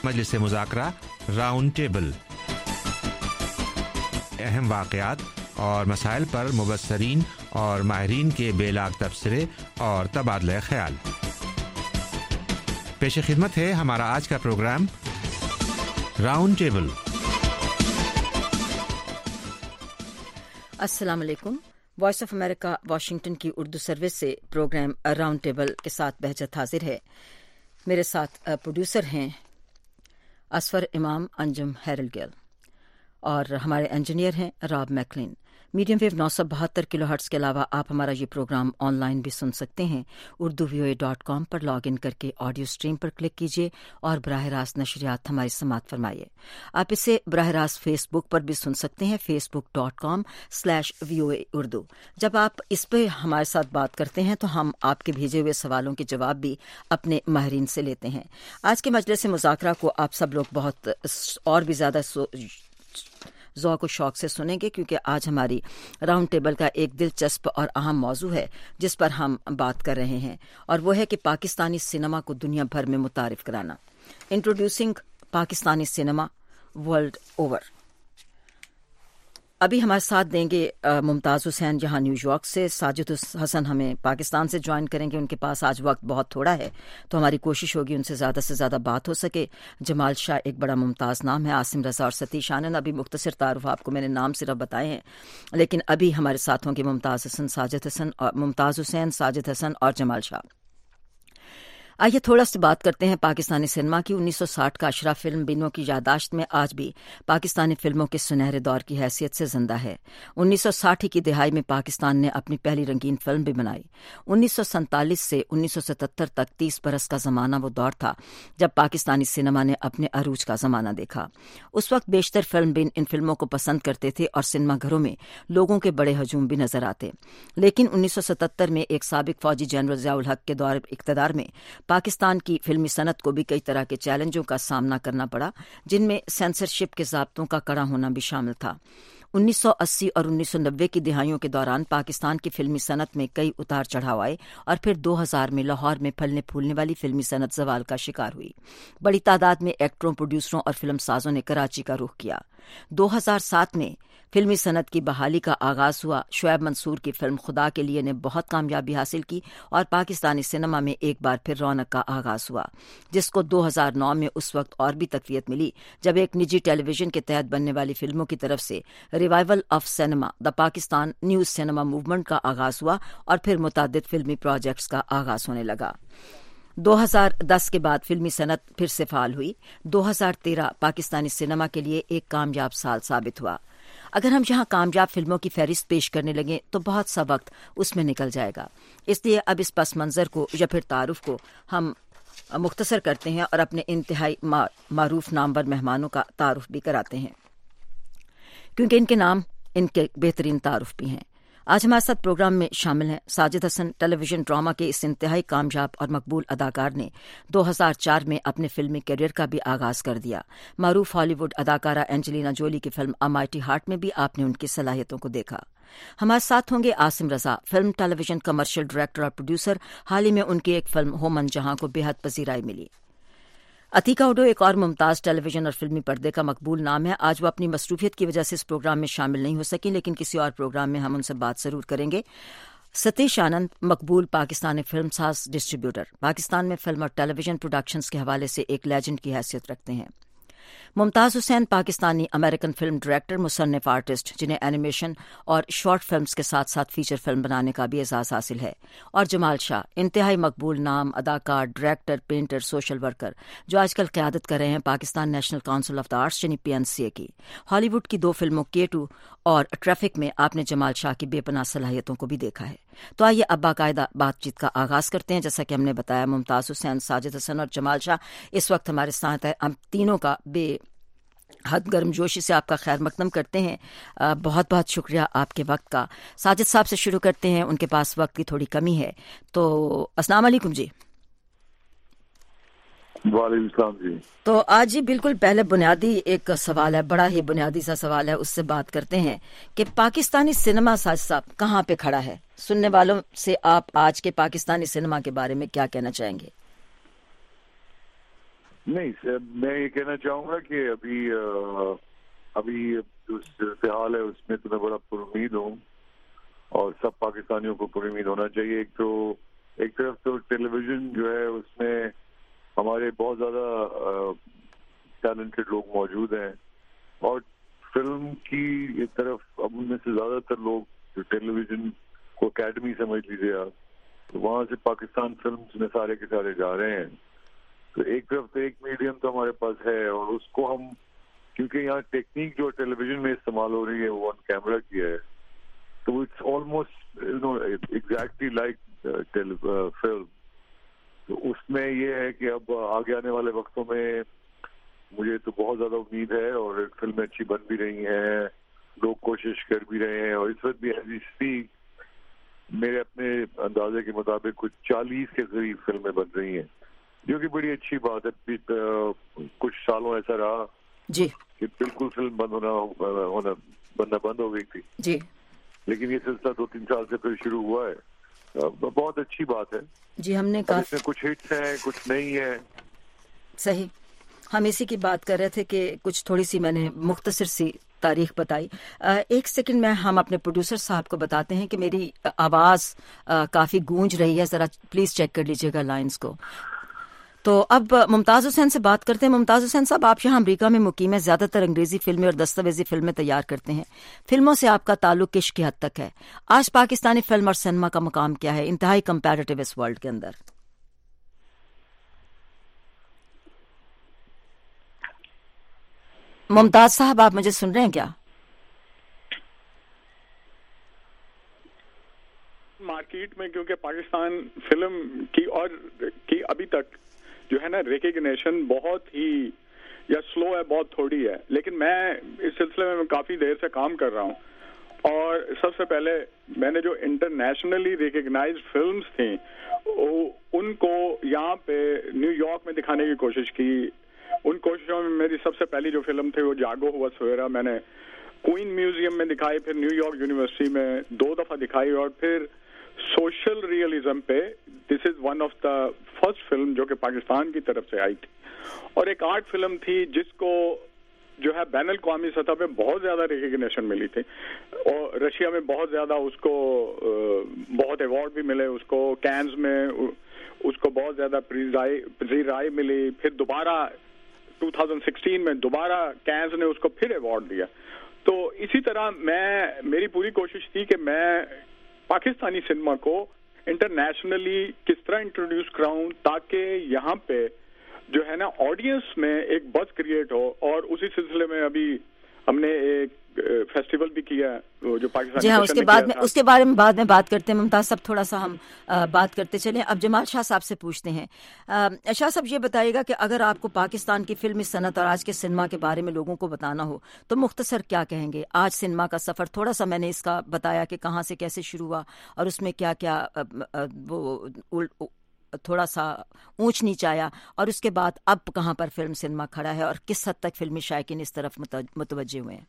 मजलिस मुज़ाकरा round table. अहम वाक़यात और मसाइल पर मुबस्सरीन और माहिरीन के बेलाग तबसरे और तबादला ख्याल। पेश खिदमत है हमारा आज का प्रोग्राम राउंड टेबल। अस्सलाम वालेकुम। वॉइस ऑफ अमेरिका वाशिंगटन की उर्दू सर्विस से प्रोग्राम राउंड टेबल के साथ बहजत हाजिर है। मेरे साथ प्रोड्यूसर हैं असफर इमाम, अंजुम हैरल और हमारे इंजीनियर हैं Rob McLean. Medium wave 972 kilohertz के अलावा आप हमारा ये प्रोग्राम ऑनलाइन भी सुन सकते हैं। urduvoa.com पर लॉग इन करके ऑडियो स्ट्रीम पर क्लिक कीजिए और बराह रास्त नशरियात हमारी समात फरमाइए। आप इसे बराह रास्त फेसबुक पर भी सुन सकते हैं, facebook.com/VOA उर्दू। जब आप इस पर हमारे साथ बात करते हैं तो हम आपके भेजे हुए सवालों के जवाब भी अपने माहिरीन से लेते हैं। आज के मजलिस मुज़ाकरा को आप सब लोग बहुत और भी ज़्यादा ज़ौक़ और शौक़ से सुनेंगे, क्योंकि आज हमारी राउंड टेबल का एक दिलचस्प और अहम मौजू है जिस पर हम बात कर रहे हैं, और वो है कि पाकिस्तानी सिनेमा को दुनिया भर में मुतारिफ कराना। Introducing Pakistani cinema world over. अभी हमारे साथ देंगे मुमताज़ हुसैन यहाँ न्यूयॉर्क से। साजिद हसन हमें पाकिस्तान से ज्वाइन करेंगे। उनके पास आज वक्त बहुत थोड़ा है, तो हमारी कोशिश होगी उनसे ज़्यादा से ज़्यादा बात हो सके। जमाल शाह एक बड़ा मुमताज़ नाम है। आसिम रज़ा और सतीश आनंद, अभी मुख्तसर तारुफ आपको मैंने नाम सिर्फ बताए हैं, लेकिन अभी हमारे साथ होंगे मुमताज़ हुसैन, साजिद हसन और जमाल शाह। आइए थोड़ा सी बात करते हैं पाकिस्तानी सिनेमा की। 1960 का अशरा फिल्म बिनों की यादाश्त में आज भी पाकिस्तानी फिल्मों के सुनहरे दौर की हैसियत से जिंदा है। 1960 की दिहाई में पाकिस्तान ने अपनी पहली रंगीन फिल्म भी बनाई। 1947 से 1977 तक 30 बरस का जमाना वो दौर था जब पाकिस्तानी सिनेमा ने अपने अरूज का जमाना देखा। उस वक्त बेशतर फिल्म बिन इन फिल्मों को पसंद करते थे और सिनेमा घरों में लोगों के बड़े हजूम भी नजर आते। लेकिन 1977 में एक साबिक फौजी जनरल ज़ियाउल हक के दौर इक़्तिदार में पाकिस्तान की फिल्मी सनत को भी कई तरह के चैलेंजों का सामना करना पड़ा, जिनमें सेंसरशिप के ज़ाब्तों का कड़ा होना भी शामिल था। 1980 और 1990 की दिहाइयों के दौरान पाकिस्तान की फिल्मी सनत में कई उतार चढ़ाव आए और फिर 2000 में लाहौर में फलने फूलने वाली फिल्मी सनत ज़वाल का शिकार हुई। बड़ी तादाद में एक्टरों, प्रोड्यूसरों और फिल्म साजों ने कराची का रुख किया। 2007 में फिल्मी सनत की बहाली का आगाज हुआ। शुएब मंसूर की फिल्म खुदा के लिए ने बहुत कामयाबी हासिल की और पाकिस्तानी सिनेमा में एक बार फिर रौनक का आगाज हुआ, जिसको 2009 में उस वक्त और भी तकवीत मिली जब एक निजी टेलीविजन के तहत बनने वाली फिल्मों की तरफ से revival of cinema the Pakistan news cinema movement का आगाज हुआ और फिर मुतादिद फिल्मी प्रोजेक्ट्स का आगाज होने लगा। 2010 के बाद फिल्मी सनत फिर से फाल हुई। 2013 पाकिस्तानी सिनेमा के लिए एक कामयाब साल साबित हुआ। अगर हम यहाँ कामयाब फिल्मों की फहरिस्त पेश करने लगे तो बहुत सा वक्त उसमें निकल जाएगा, इसलिए अब इस पस मंज़र को या फिर तारुफ को हम मुख्तसर करते हैं और अपने इंतहाई मारूफ नामवर मेहमानों का तारुफ भी कराते हैं, क्योंकि इनके नाम इनके बेहतरीन तारुफ भी हैं। आज हमारे साथ प्रोग्राम में शामिल हैं साजिद हसन। टेलीविजन ड्रामा के इस इंतहाई कामयाब और मकबूल अदाकार ने 2004 में अपने फिल्मी करियर का भी आगाज कर दिया। मारूफ हॉलीवुड अदाकारा एंजेलिना जोली की फिल्म अ माइटी हार्ट में भी आपने उनकी सलाहियतों को देखा। हमारे साथ होंगे Asim Raza, film, television, commercial director और प्रोड्यूसर। हाल ही में उनकी एक फिल्म होमन जहां को बेहद पजीराई मिली। अतीका उडो एक और मुमताज़ टेलीविजन और फिल्मी पर्दे का मकबूल नाम है। आज वो अपनी मसरूफियत की वजह से इस प्रोग्राम में शामिल नहीं हो सकी, लेकिन किसी और प्रोग्राम में हम उनसे बात जरूर करेंगे। सतीश आनंद मकबूल पाकिस्तानी फिल्म साज डिस्ट्रीब्यूटर, पाकिस्तान में फिल्म और टेलीविजन प्रोडक्शंस के हवाले से एक लेजेंड की हैसियत रखते हैं। Mumtaz Hussain Pakistani American film director, मुसन्निफ आर्टिस्ट, जिन्हें एनिमेशन और शॉर्ट फिल्म्स के साथ साथ फीचर फिल्म बनाने का भी एजाज़ हासिल है। और जमाल शाह इंतहाई मकबूल नाम, अदाकार, डायरेक्टर, पेंटर, सोशल वर्कर, जो आजकल क़यादत कर रहे हैं Pakistan national council of the arts यानी PNCA की। हॉलीवुड की 2 फिल्मों K2 और ट्रैफिक में आपने जमाल शाह की बेपनाह सलाहियतों को भी देखा है। तो आइए अब बाकायदा बातचीत का आगाज करते हैं। जैसा कि हमने बताया, मुमताज़ हुसैन, साजिद हसन और जमाल शाह इस वक्त हमारे साथ है। हम तीनों का हद गर्मजोशी से आपका खैर मकदम करते हैं। बहुत बहुत शुक्रिया आपके वक्त का। साजिद साहब से शुरू करते हैं, उनके पास वक्त की थोड़ी कमी है। तो अस्सलाम वालेकुम जी। वालेकुम जी। तो आज जी बिल्कुल पहले बुनियादी एक सवाल है, बड़ा ही बुनियादी सा सवाल है, उससे बात करते हैं कि पाकिस्तानी सिनेमा साजिद साहब कहाँ पे खड़ा है। सुनने वालों से आप आज के पाकिस्तानी सिनेमा के बारे में क्या कहना चाहेंगे? نہیں، میں یہ کہنا چاہوں گا کہ ابھی جو صورتحال ہے اس میں تو میں بڑا پر امید ہوں، اور سب پاکستانیوں کو پر امید ہونا چاہیے. ایک طرف تو ٹیلی ویژن جو ہے اس میں ہمارے بہت زیادہ ٹیلنٹڈ لوگ موجود ہیں، اور فلم کی طرف اب ان میں سے زیادہ تر لوگ جو ٹیلی ویژن کو اکیڈمی سمجھ لیجیے آپ، تو وہاں سے پاکستان فلمز میں سارے کے سارے جا رہے ہیں. تو ایک طرف تو ایک میڈیم تو ہمارے پاس ہے، اور اس کو ہم، کیونکہ یہاں ٹیکنیک جو ٹیلی ویژن میں استعمال ہو رہی ہے وہ آن کیمرہ کی ہے، تو it's almost exactly like film. تو اس میں یہ ہے کہ اب آگے آنے والے وقتوں میں مجھے تو بہت زیادہ امید ہے، اور فلمیں اچھی بن بھی رہی ہیں، لوگ کوشش کر بھی رہے ہیں، اور اس وقت بھی ایسی اسپیک میرے اپنے اندازے کے مطابق کچھ 40 کے قریب فلمیں بن رہی ہیں، جو کہ بڑی اچھی بات ہے. کچھ سالوں ایسا رہا جی کہ بالکل فلم بننا بند ہو گئی تھی جی، لیکن یہ سلسلہ 2-3 سال سے پھر شروع ہوا ہے. بہت اچھی بات ہے. جی ہم نے اس میں کچھ ہٹس ہیں، کچھ نہیں ہے. صحیح، ہم اسی کی بات کر رہے تھے کہ کچھ تھوڑی سی میں نے مختصر سی تاریخ بتائی. ایک سیکنڈ میں ہم اپنے پروڈیوسر صاحب کو بتاتے ہیں کہ میری آواز کافی گونج رہی ہے، ذرا پلیز چیک کر لیجیے گا لائنز کو. تو اب ممتاز حسین سے بات کرتے ہیں. ممتاز حسین صاحب، آپ یہاں امریکہ میں مقیم ہیں، زیادہ تر انگریزی فلمیں اور دستاویزی فلمیں تیار کرتے ہیں. فلموں سے آپ کا تعلق کس کی حد تک ہے؟ آج پاکستانی فلم اور سینما کا مقام کیا ہے انتہائی کمپیریٹیو اس ورلڈ کے اندر؟ ممتاز صاحب، آپ مجھے سن رہے ہیں کیا؟ مارکیٹ میں کیونکہ پاکستان فلم کی ابھی تک جو ہے نا ریکگنیشن بہت ہی یا سلو ہے، بہت تھوڑی ہے، لیکن میں اس سلسلے میں کافی دیر سے کام کر رہا ہوں. اور سب سے پہلے میں نے جو انٹرنیشنلی ریکگنائزڈ فلمز تھیں ان کو یہاں پہ نیو یارک میں دکھانے کی کوشش کی. ان کوششوں میں میری سب سے پہلی جو فلم تھی وہ جاگو ہوا سویرا میں نے کوئن میوزیم میں دکھائی، پھر نیو یارک یونیورسٹی میں 2 دفعہ دکھائی، اور پھر سوشل ریئلزم پہ this is one of the first film جو کہ پاکستان کی طرف سے آئی تھی. اور ایک آرٹ فلم تھی جس کو جو ہے بین الاقوامی سطح پہ بہت زیادہ ریکگنیشن ملی تھی، اور رشیا میں بہت زیادہ اس کو بہت ایوارڈ بھی ملے، اس کو کینز میں اس کو بہت زیادہ پذیرائی ملی. پھر دوبارہ 2016 میں دوبارہ کینز نے اس کو پھر ایوارڈ دیا. تو اسی طرح میری پوری کوشش تھی کہ میں پاکستانی سنیما کو انٹرنیشنلی کس طرح انٹروڈیوس کراؤں تاکہ یہاں پہ جو ہے نا آڈینس میں ایک بز کریٹ ہو. اور اسی سلسلے میں ابھی ہم نے ایک فیسٹیول بھی کیا جو پاکستان. جی ہاں، اس کے بارے میں بعد میں بات کرتے ہیں. ممتاز صاحب تھوڑا سا ہم بات کرتے چلیں. اب جمال شاہ صاحب سے پوچھتے ہیں. شاہ صاحب یہ بتائیے گا کہ اگر آپ کو پاکستان کی فلمی صنعت اور آج کے سنیما کے بارے میں لوگوں کو بتانا ہو تو مختصر کیا کہیں گے؟ آج سنیما کا سفر تھوڑا سا میں نے اس کا بتایا کہ کہاں سے کیسے شروع ہوا اور اس میں کیا کیا وہ تھوڑا سا اونچ نیچ آیا، اور اس کے بعد اب کہاں پر فلم سنیما کھڑا ہے اور کس حد تک فلمی شائقین اس طرف متوجہ ہوئے ہیں.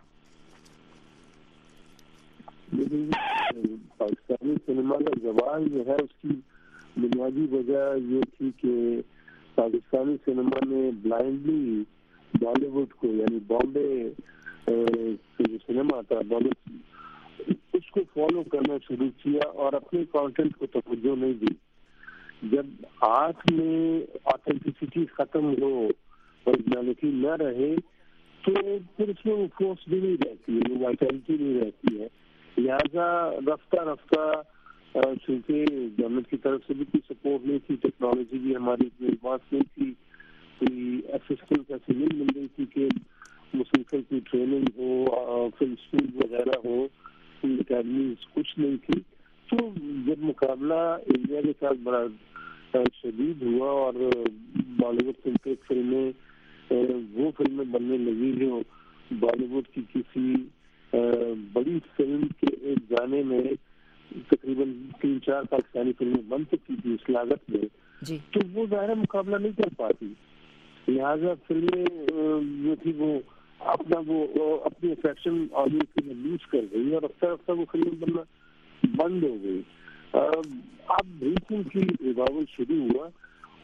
پاکستانی سنیما کا زوال جو ہے اس کی بنیادی وجہ یہ تھی کہ پاکستانی سنیما نے بلائنڈلی بالی ووڈ کو، یعنی بامبے جو سنیما تھا بالی اس کو فالو کرنا شروع کیا اور اپنے کانٹینٹ کو توجہ نہیں دی. جب آرٹ میں آتھینٹسٹی ختم ہو، اوریجنلٹی نہ رہے، تو پھر اس میں وہ فورس بھی نہیں رہتی ہے، وہ وائٹلٹی نہیں رہتی ہے. لہٰذا رفتہ رفتہ چونکہ گورنمنٹ کی طرف سے بھی کوئی سپورٹ نہیں تھی، ٹیکنالوجی بھی ہماری اتنی ایڈوانس نہیں تھی، کوئی اسسٹنٹ ایسی نہیں مل رہی تھی کہ مسلسل کی ٹریننگ ہو، فلم اسکول وغیرہ ہو، کوئی اکیڈمیز کچھ نہیں تھی. تو جب مقابلہ انڈیا کے ساتھ بڑا شدید ہوا اور بالی ووڈ سنٹرک فلمیں وہ فلمیں بننے لگی جو بالی ووڈ کی کسی بڑی فلم کے ایک گانے میں تقریباً 3-4 پاکستانی فلمیں بن سکتی تھی اس لاگت میں، تو وہ ظاہر مقابلہ نہیں کر پاتی. لہٰذا فلمیں جو تھی وہ اپنی افیکشن آڈینس کے لیے لوز کر گئی اور رفتہ رفتہ وہ فلم بننا بند ہو گئی. اب ریسنٹلی ریوائول شروع ہوا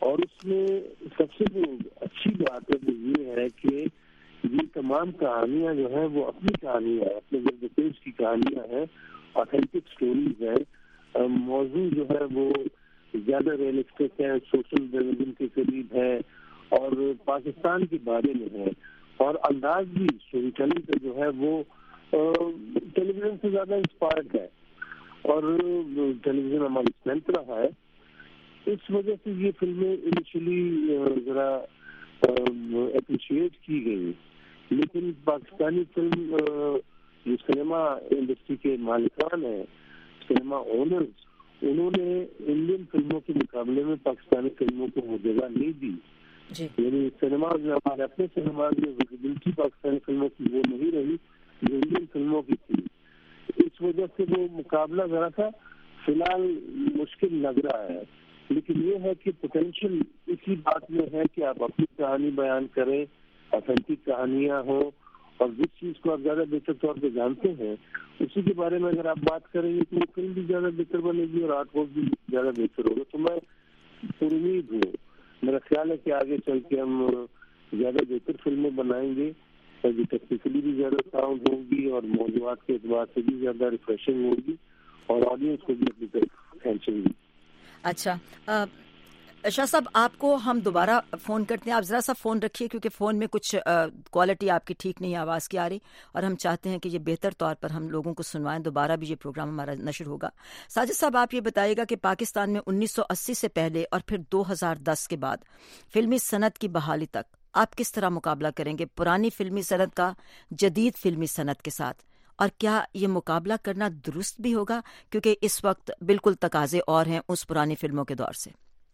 اور اس میں سب سے جو اچھی بات ہے وہ یہ ہے کہ یہ تمام کہانیاں جو ہیں وہ اپنی کہانیاں ہیں، اپنے گرد پیش کی کہانیاں ہیں، آتھینٹک سٹوریز ہیں. موضوع جو ہے وہ زیادہ ریئلسٹک ہے، سوشل ریلیزم کے قریب ہے اور پاکستان کے بارے میں ہے. اور انداز بھی اسٹوری ٹیلنگ کا جو ہے وہ ٹیلی ویژن سے زیادہ انسپائرڈ ہے اور ٹیلی ویژن ہماری اسٹرینتھ رہا ہے. اس وجہ سے یہ فلمیں انیشلی ذرا اپریشیٹ کی گئی، لیکن پاکستانی فلم جو سنیما انڈسٹری کے مالکان ہیں، سنیما اونرز، انہوں نے انڈین فلموں کے مقابلے میں پاکستانی فلموں کو وہ جگہ نہیں دی. یعنی سنیما جو ہمارے اپنے سنیما میں ویزیبلٹی پاکستانی فلموں کی وہ نہیں رہی جو انڈین فلموں کی تھی. اس وجہ سے وہ مقابلہ ذرا سا فی الحال مشکل لگ رہا ہے. لیکن یہ ہے کہ پوٹینشیل اسی بات میں ہے کہ آپ اپنی کہانی بیان کریں، آتھینٹک کہانیاں ہوں، اور جس چیز کو آپ زیادہ بہتر طور پہ جانتے ہیں اسی کے بارے میں اگر آپ بات کریں گے تو وہ فلم بھی زیادہ بہتر بنے گی اور آرٹ ورک بھی زیادہ بہتر ہوگا. تو میں پر امید ہوں، میرا خیال ہے کہ آگے چل کے ہم زیادہ بہتر فلمیں بنائیں گے جو ٹیکنیکلی بھی زیادہ ساؤنڈ ہوگی اور موضوعات کے اعتبار سے بھی زیادہ ریفریشنگ ہوگی اور آڈینس کو بھی اپنی طرف کھینچیں گی. اچھا شاہ صاحب، آپ کو ہم دوبارہ فون کرتے ہیں. آپ ذرا سا فون رکھیے کیونکہ فون میں کچھ کوالٹی آپ کی ٹھیک نہیں ہے آواز کی آ رہی، اور ہم چاہتے ہیں کہ یہ بہتر طور پر ہم لوگوں کو سنوائیں. دوبارہ بھی یہ پروگرام ہمارا نشر ہوگا. ساجد صاحب، آپ یہ بتائیے گا کہ پاکستان میں 1980 سے پہلے اور پھر 2010 کے بعد فلمی صنعت کی بحالی تک آپ کس طرح مقابلہ کریں گے پرانی فلمی صنعت کا جدید فلمی صنعت کے ساتھ، اور کیا یہ مقابلہ کرنا درست بھی ہوگا کیونکہ اس وقت بالکل تقاضے اور ہیں اس پرانی فلموں کے دور سے؟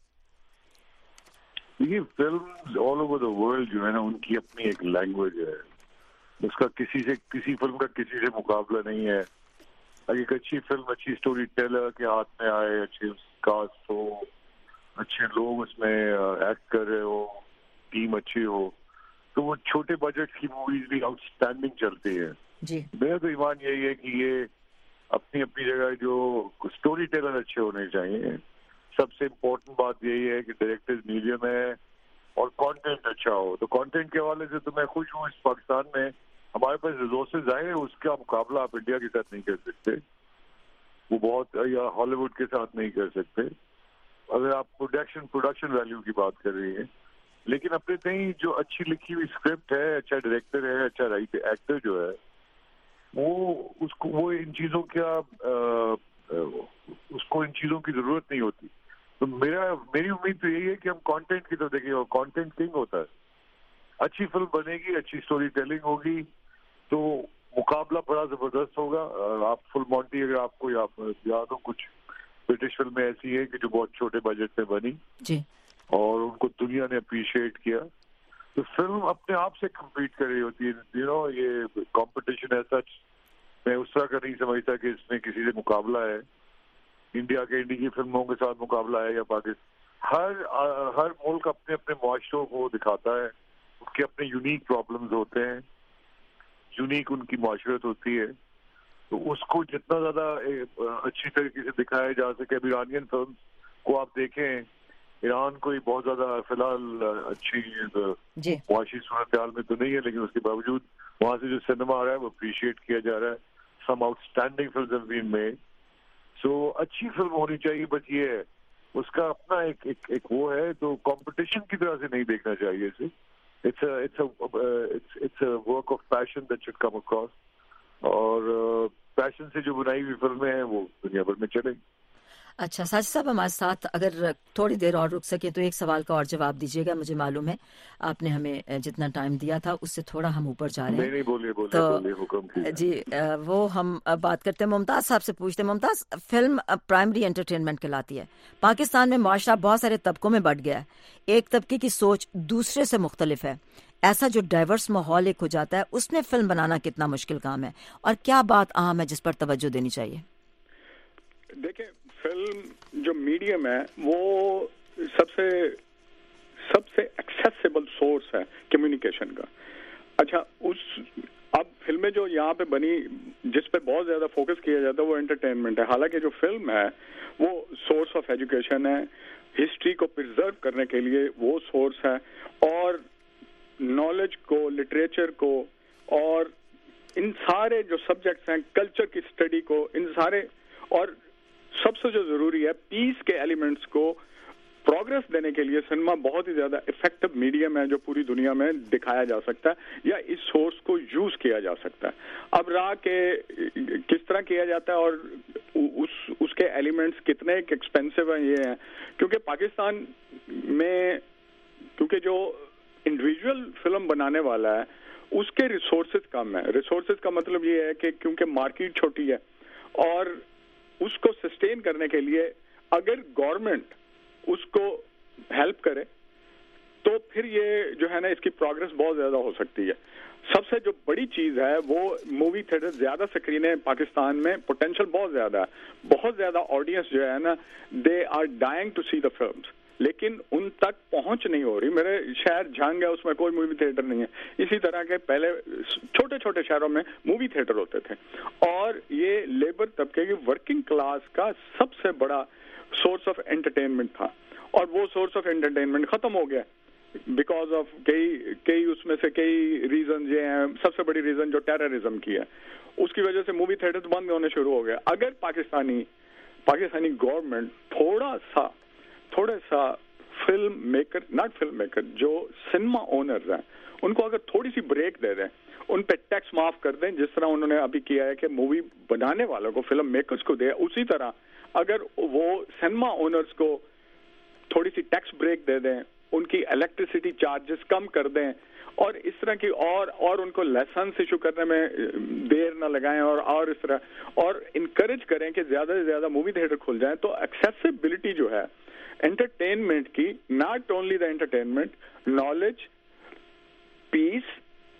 یہ films all over the world جو ہے نا، ان کی اپنی ایک لینگویج ہے. اس کا کسی فلم کا کسی سے مقابلہ نہیں ہے. اگر ایک اچھی فلم اچھی اسٹوری ٹیلر کے ہاتھ میں آئے، اچھی کاسٹ ہو، اچھے لوگ اس میں ایکٹ کر رہے ہو، ٹیم اچھی ہو، تو وہ چھوٹے بجٹ کی موویز بھی آؤٹ اسٹینڈنگ چلتی ہے. میرا تو ایمان یہی ہے کہ یہ اپنی اپنی جگہ جو اسٹوری ٹیلر اچھے ہونے چاہیے. سب سے امپورٹنٹ بات یہی ہے کہ ڈائریکٹر میڈیم ہے اور کانٹینٹ اچھا ہو. تو کانٹینٹ کے حوالے سے تو میں خوش ہوں. اس پاکستان میں ہمارے پاس ریسورسز آئے، اس کا مقابلہ آپ انڈیا کے ساتھ نہیں کر سکتے، وہ بہت، یا ہالی ووڈ کے ساتھ نہیں کر سکتے اگر آپ پروڈکشن ویلیو کی بات کر رہی ہیں. لیکن اپنے تئیں جو اچھی لکھی ہوئی اسکرپٹ ہے، اچھا ڈائریکٹر ہے، اچھا ایکٹر جو ہے، وہ ان چیزوں اس کو ان چیزوں کی ضرورت نہیں ہوتی. تو میری امید تو یہی ہے کہ ہم کانٹینٹ کی طرف دیکھیں، اور کانٹینٹ کنگ ہوتا ہے. اچھی فلم بنے گی، اچھی اسٹوری ٹیلنگ ہوگی تو مقابلہ بڑا زبردست ہوگا. آپ فل مونٹی اگر آپ کو یاد ہو، کچھ برٹش فلمیں ایسی ہیں کہ جو بہت چھوٹے بجٹ میں بنی اور ان کو دنیا نے اپریشیٹ کیا. تو فلم اپنے آپ سے کمپیٹ کر رہی ہوتی ہے. یہ کمپٹیشن ہے سچ، میں اس طرح کا نہیں سمجھتا کہ اس میں کسی سے مقابلہ ہے، انڈیا کی فلموں کے ساتھ مقابلہ ہے یا پاکستان. ہر ملک اپنے اپنے معاشروں کو دکھاتا ہے، اس کے اپنے یونیک پرابلمز ہوتے ہیں، یونیک ان کی معاشرت ہوتی ہے. تو اس کو جتنا زیادہ اچھی طریقے سے دکھایا جا سکے. اب ایرانین فلم کو آپ دیکھیں، ایران کوئی بہت زیادہ فی الحال اچھی معاشی صورتحال میں تو نہیں ہے، لیکن اس کے باوجود وہاں سے جو سنیما آ رہا ہے وہ اپریشیٹ کیا جا رہا ہے. Some outstanding films have been made. So اچھی فلم ہونی چاہیے، بس یہ ہے اس کا اپنا ایک وہ ہے. تو کمپٹیشن کی طرح سے نہیں دیکھنا چاہیے اسے. it's a work of passion that should come across. اور پیشن سے جو بنائی ہوئی فلمیں ہیں وہ دنیا بھر میں چلیں. اچھا ساجد صاحب، ہمارے ساتھ اگر تھوڑی دیر اور رک سکیں تو ایک سوال کا اور جواب دیجیے گا. مجھے معلوم ہے آپ نے ہمیں جتنا ٹائم دیا تھا اس سے تھوڑا ہم اوپر جا رہے ہیں. نہیں بولیے حکم کیجیے. جی وہ ہم بات کرتے ہیں ممتاز صاحب سے. پوچھتے ہیں ممتاز، فلم پرائمری انٹرٹینمنٹ کہلاتی ہے. پاکستان میں معاشرہ بہت سارے طبقوں میں بٹ گیا ہے. ایک طبقے کی سوچ دوسرے سے مختلف ہے. ایسا جو ڈائیورس ماحول ایک ہو جاتا ہے، اس میں فلم بنانا کتنا مشکل کام ہے، اور کیا بات اہم ہے جس پر توجہ دینی چاہیے؟ دیکھیں، فلم جو میڈیم ہے وہ سب سے ایکسیسیبل سورس ہے کمیونیکیشن کا. اچھا، اب فلمیں جو یہاں پہ بنی جس پہ بہت زیادہ فوکس کیا جاتا ہے وہ انٹرٹینمنٹ ہے. حالانکہ جو فلم ہے وہ سورس آف ایجوکیشن ہے، ہسٹری کو پرزرو کرنے کے لیے وہ سورس ہے، اور نالج کو، لٹریچر کو، اور ان سارے جو سبجیکٹس ہیں، کلچر کی اسٹڈی کو، ان سارے، اور سب سے جو ضروری ہے پیس کے ایلیمنٹس کو پروگرس دینے کے لیے سنیما بہت ہی زیادہ افیکٹو میڈیم ہے جو پوری دنیا میں دکھایا جا سکتا ہے یا اس سورس کو یوز کیا جا سکتا ہے. اب رہا کہ کس طرح کیا جاتا ہے اور اس کے ایلیمنٹس کتنے ایکسپینسو ہیں، یہ ہیں کیونکہ پاکستان میں، کیونکہ جو انڈیویجول فلم بنانے والا ہے اس کے ریسورسز کم ہیں. ریسورسز کا مطلب یہ ہے کہ کیونکہ مارکیٹ چھوٹی ہے اور اس کو سسٹین کرنے کے لیے اگر گورنمنٹ اس کو ہیلپ کرے تو پھر یہ جو ہے نا اس کی پروگرس بہت زیادہ ہو سکتی ہے. سب سے جو بڑی چیز ہے وہ مووی تھیٹر، زیادہ سکرینیں پاکستان میں، پوٹینشیل بہت زیادہ ہے، بہت زیادہ آڈینس جو ہے نا they are dying to see the films, لیکن ان تک پہنچ نہیں ہو رہی. میرے شہر جھنگ ہے، اس میں کوئی مووی تھیٹر نہیں ہے. اسی طرح کے پہلے چھوٹے چھوٹے شہروں میں مووی تھیٹر ہوتے تھے اور یہ لیبر طبقے کی ورکنگ کلاس کا سب سے بڑا سورس آف انٹرٹینمنٹ تھا، اور وہ سورس آف انٹرٹینمنٹ ختم ہو گیا بیکاز آف کئی اس میں سے کئی ریزن یہ ہیں. سب سے بڑی ریزن جو ٹیررزم کی ہے، اس کی وجہ سے مووی تھیٹر بند ہونے شروع ہو گئے. اگر پاکستانی گورنمنٹ تھوڑا سا film maker, not film maker, جو سنیما اونرز ہیں ان کو اگر تھوڑی سی بریک دے دیں، ان پہ ٹیکس معاف کر دیں جس طرح انہوں نے ابھی کیا ہے کہ مووی بنانے والوں کو، فلم میکرز کو دے، اسی طرح اگر وہ سنیما اونرز کو تھوڑی سی ٹیکس بریک دے دیں، ان کی الیکٹریسٹی چارجز کم کر دیں، اور اس طرح کی اور ان کو لائسنس ایشو کرنے میں دیر نہ لگائیں، اور اس طرح اور انکریج کریں کہ زیادہ سے زیادہ مووی تھیٹر کھل جائیں، تو ایکسیسیبلٹی جو ہے انٹرٹینمنٹ کی، not only the entertainment, knowledge, peace,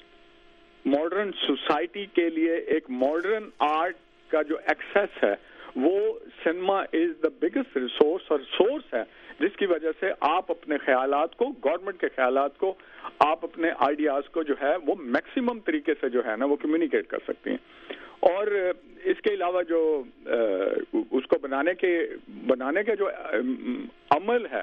modern society کے لیے ایک ماڈرن آرٹ کا جو ایکسیس ہے، وہ cinema is the biggest resource اور سورس ہے جس کی وجہ سے آپ اپنے خیالات کو، گورنمنٹ کے خیالات کو، آپ اپنے آئیڈیاز کو جو ہے وہ میکسیمم طریقے سے جو ہے نا وہ کمیونیکیٹ کر سکتے ہیں. اور اس کے علاوہ جو اس کو بنانے کے جو عمل ہے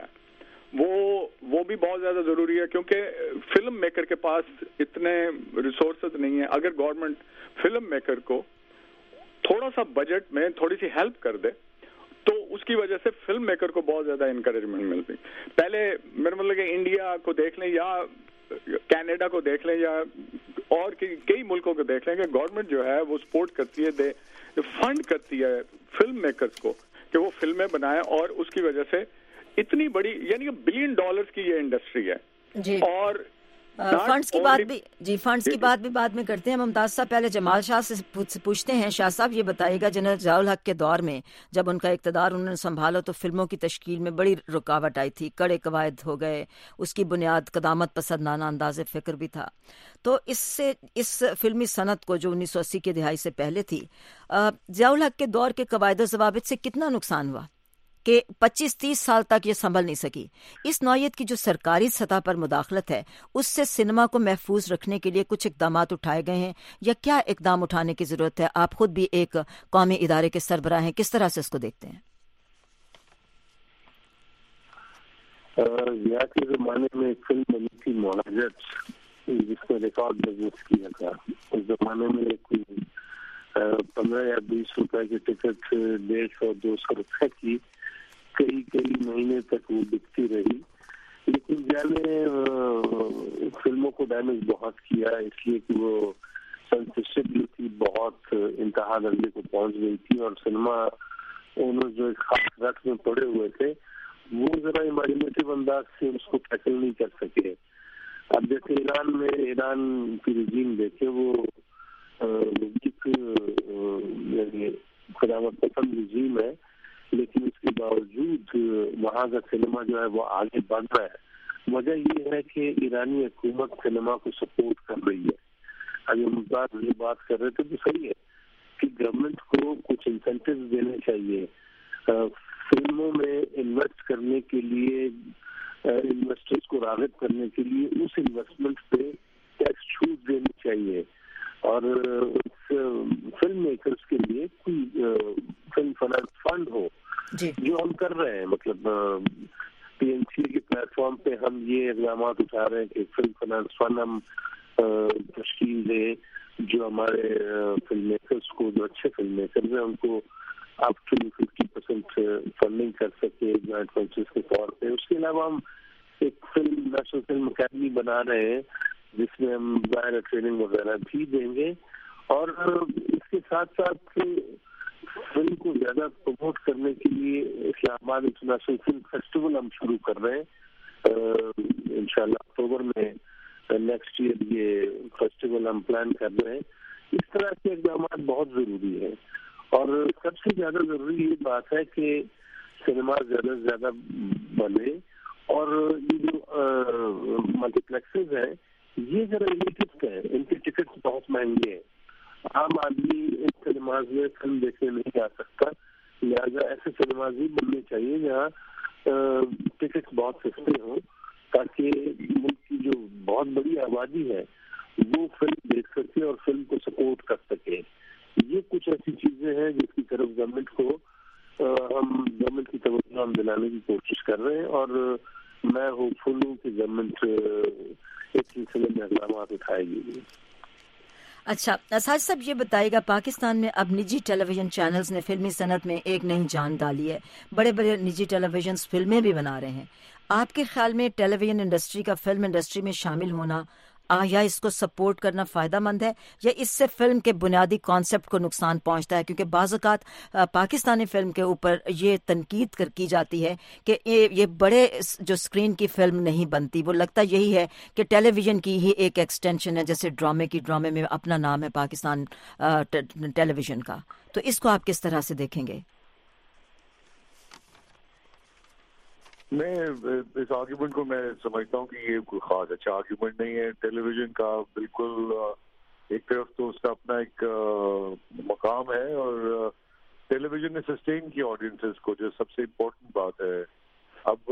وہ بھی بہت زیادہ ضروری ہے، کیونکہ فلم میکر کے پاس اتنے ریسورسز نہیں ہیں. اگر گورنمنٹ فلم میکر کو تھوڑا سا بجٹ میں تھوڑی سی ہیلپ کر دے تو اس کی وجہ سے فلم میکر کو بہت زیادہ انکریجمنٹ ملتی. پہلے میرا مطلب کہ انڈیا کو دیکھ لیں یا کینیڈا کو دیکھ لیں یا اور کئی ملکوں کو دیکھ لیں کہ گورنمنٹ جو ہے وہ سپورٹ کرتی ہے، فنڈ کرتی ہے فلم میکرز کو کہ وہ فلمیں بنائیں، اور اس کی وجہ سے اتنی بڑی، یعنی کہ $1 بلین کی یہ انڈسٹری ہے. جی، اور فنڈز کی بات بھی فنڈز کی بات بھی بعد میں کرتے ہیں. ممتاز صاحب پہلے جمال شاہ سے پوچھتے ہیں. شاہ صاحب یہ بتائیے گا، جنرل ضیاء الحق کے دور میں جب ان کا اقتدار انہوں نے سنبھالا تو فلموں کی تشکیل میں بڑی رکاوٹ آئی تھی، کڑے قواعد ہو گئے، اس کی بنیاد قدامت پسندانہ انداز فکر بھی تھا. تو اس فلمی صنعت کو جو 1980 کی دہائی سے پہلے تھی، ضیاء الحق کے دور کے قواعد و ضوابط سے کتنا نقصان ہوا کہ 25-30 سال تک یہ سنبھل نہیں سکی؟ اس نوعیت کی جو سرکاری سطح پر مداخلت ہے اس سے سنیما کو محفوظ رکھنے کے لیے کچھ اقدامات اٹھائے گئے ہیں یا کیا اقدام اٹھانے کی ضرورت ہے؟ آپ خود بھی ایک قومی ادارے کے سربراہ ہیں، کس طرح سے اس کو دیکھتے ہیں؟ ضیاء کے زمانے میں ایک فلم بنی تھی مہاجر، جس میں ریکارڈ بزنس کیا تھا. اس زمانے میں کوئی 15 یا 20 روپے کی ٹکٹ 150-200 روپے کی کئی مہینے تک وہ بکتی رہی. لیکن ضیاء نے فلموں کو ڈیمیج بہت کیا، اس لیے کہ وہ سینسرشپ بہت انتہا درجے کو پہنچ گئی تھی، اور سنیما اونر جو ایک خاص رقص میں پڑے ہوئے تھے وہ ذرا امیجنیٹو انداز سے اس کو ٹیکل نہیں کر سکے. اب جیسے ایران کی رجیم دیکھے، وہ یعنی قدامت پسند رجیم ہے، لیکن اس کے باوجود وہاں کا سنیما جو ہے وہ آگے بڑھ رہا ہے. وجہ یہ ہے کہ ایرانی حکومت سنیما کو سپورٹ کر رہی ہے. اگر ممتاز یہ بات کر رہے تھے تو صحیح ہے کہ گورنمنٹ کو کچھ انسینٹیو دینے چاہیے فلموں میں انویسٹ کرنے کے لیے، انویسٹرز کو راغب کرنے کے لیے اس انویسٹمنٹ پہ ٹیکس چھوٹ دینی چاہیے، اور فلم میکرز کے لیے کوئی فلم فنانس فنڈ ہو، جو ہم کر رہے ہیں. مطلب ہم یہ اقدامات اٹھا رہے ہیں کہ فلم فنانس فنڈ ہم تشکیل دیں جو ہمارے فلم میکرز کو, جو اچھے فلم میکرز ہیں ان کو اپ ٹو 50% فنڈنگ کر سکے جوائنٹ وینچرز کے طور پہ. اس کے علاوہ ہم ایک نیشنل فلم اکیڈمی بنا رہے ہیں جس میں ہم ظاہر ٹریننگ وغیرہ بھی دیں گے, اور اس کے ساتھ ساتھ فلم کو زیادہ پروموٹ کرنے کے لیے اسلام آباد انٹرنیشنل فلم فیسٹیول ہم شروع کر رہے ہیں انشاءاللہ اکتوبر میں نیکسٹ ایئر. یہ فیسٹیول ہم پلان کر رہے ہیں. اس طرح کے اقدامات بہت ضروری ہیں, اور سب سے زیادہ ضروری یہ بات ہے کہ سنیما زیادہ سے زیادہ بنے, اور یہ جو ملٹی پلیکسز ہیں یہ ذرا ایلیٹسٹ ہیں, ان کے ٹکٹس بہت مہنگے ہیں, عام آدمی ان سنیماز میں فلم دیکھنے نہیں جا سکتا, لہٰذا ایسے سنیماز بھی بننے چاہیے جہاں ٹکٹس بہت سستے ہوں تاکہ ملک کی جو بہت بڑی آبادی ہے وہ فلم دیکھ سکے اور فلم کو سپورٹ کر سکے. یہ کچھ ایسی چیزیں ہیں جس کی طرف گورنمنٹ کو گورنمنٹ کی توجہ ہم دلانے کی کوشش کر رہے ہیں, اور میں ہوپ فل ہوں کہ گورنمنٹ اس سلسلے میں اقدامات اٹھائے گی. اچھا ساجد صاحب یہ بتائیے گا, پاکستان میں اب نجی ٹیلی ویژن چینلز نے فلمی صنعت میں ایک نئی جان ڈالی ہے, بڑے بڑے نجی ٹیلی ویژنز فلمیں بھی بنا رہے ہیں. آپ کے خیال میں ٹیلی ویژن انڈسٹری کا فلم انڈسٹری میں شامل ہونا یا اس کو سپورٹ کرنا فائدہ مند ہے, یا اس سے فلم کے بنیادی کانسیپٹ کو نقصان پہنچتا ہے؟ کیونکہ بعض اوقات پاکستانی فلم کے اوپر یہ تنقید کی جاتی ہے کہ یہ بڑے جو اسکرین کی فلم نہیں بنتی, وہ لگتا یہی ہے کہ ٹیلی ویژن کی ہی ایک ایکسٹینشن ہے, جیسے ڈرامے میں اپنا نام ہے پاکستان ٹیلی ویژن کا. تو اس کو آپ کس طرح سے دیکھیں گے؟ میں اس آرگیومنٹ کو میں سمجھتا ہوں کہ یہ کوئی خاص اچھا آرگیومنٹ نہیں ہے. ٹیلی ویژن کا بالکل ایک طرف تو اس کا اپنا ایک مقام ہے, اور ٹیلی ویژن نے سسٹین کیا آڈینسز کو, جو سب سے امپورٹنٹ بات ہے. اب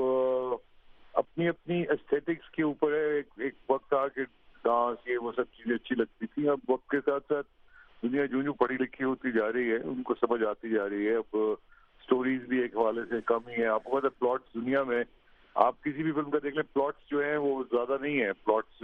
اپنی اپنی ایستھیٹکس کے اوپر ہے. ایک وقت تھا کہ ڈانس یہ وہ سب چیزیں اچھی لگتی تھیں. اب وقت کے ساتھ ساتھ دنیا جو پڑھی لکھی ہوتی جا رہی ہے, ان کو سمجھ آتی جا رہی ہے. اب سٹوریز بھی ایک حوالے سے کم ہی ہیں. آپ کو پتہ ہے پلاٹس دنیا میں آپ کسی بھی فلم کا دیکھ لیں, پلاٹس جو ہیں وہ زیادہ نہیں ہیں. پلاٹس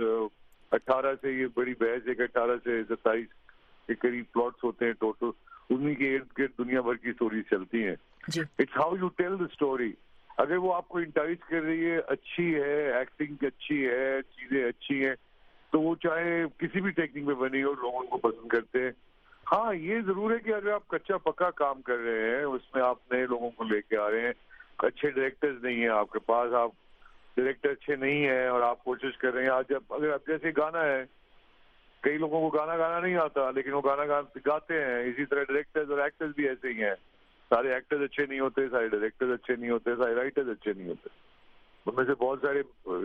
18 سے, یہ بڑی بحث ہے کہ 18 سے 27 کے قریب پلاٹس ہوتے ہیں ٹوٹل. انہیں کے ارد گرد دنیا بھر کی سٹوریز چلتی ہیں. It's how you tell the story. اگر وہ آپ کو انٹائج کر رہی ہے, اچھی ہے, ایکٹنگ اچھی ہے, چیزیں اچھی ہیں, تو وہ چاہے کسی بھی ٹیکنک میں بنی ہو, لوگ ان کو پسند کرتے ہیں. ہاں یہ ضرور ہے کہ اگر آپ کچا پکا کام کر رہے ہیں, اس میں آپ نئے لوگوں کو لے کے آ رہے ہیں, اچھے ڈائریکٹرز نہیں ہیں آپ کے پاس, آپ ڈائریکٹر اچھے نہیں ہیں اور آپ کوشش کر رہے ہیں. آج اگر آپ جیسے گانا ہے, کئی لوگوں کو گانا نہیں آتا لیکن وہ گانا گاتے ہیں. اسی طرح ڈائریکٹرز اور ایکٹرز بھی ایسے ہی ہیں. سارے ایکٹرز اچھے نہیں ہوتے, سارے ڈائریکٹرز اچھے نہیں ہوتے, سارے رائٹرز اچھے نہیں ہوتے. ان میں سے بہت سارے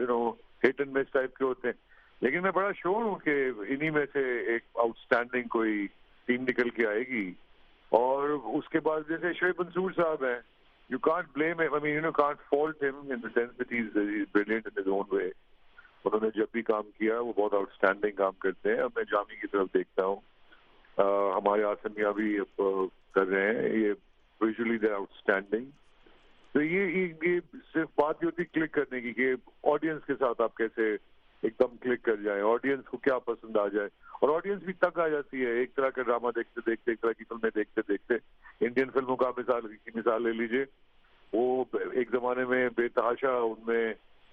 ہٹ اینڈ مس ٹائپ کے ہوتے ہیں. لیکن میں بڑا شیور ہوں کہ انہی میں سے ایک آؤٹ اسٹینڈنگ کوئی ٹیم نکل کے آئے گی. اور اس کے بعد جیسے شعیب منصور صاحب ہیں, you can't blame him. I mean, you can't fault him in the sense that he's brilliant in his own way. انہوں نے جب بھی کام کیا وہ بہت آؤٹ اسٹینڈنگ کام کرتے ہیں. اب میں جامی کی طرف دیکھتا ہوں, ہمارے آسمیہ بھی اب کر رہے ہیں, یہ ویژولی دے آؤٹ اسٹینڈنگ. تو یہ صرف بات یہ ہوتی ہے کلک کرنے کی کہ آڈینس کے ساتھ آپ کیسے ایک دم کلک کر جائیں, آڈینس کو کیا پسند آ جائے. اور آڈینس بھی تک آ جاتی ہے ایک طرح کا ڈرامہ دیکھتے دیکھتے, ایک طرح کی فلمیں دیکھتے دیکھتے. انڈین فلموں کا مثال لے لیجئے, وہ ایک زمانے میں بے تحاشا ان میں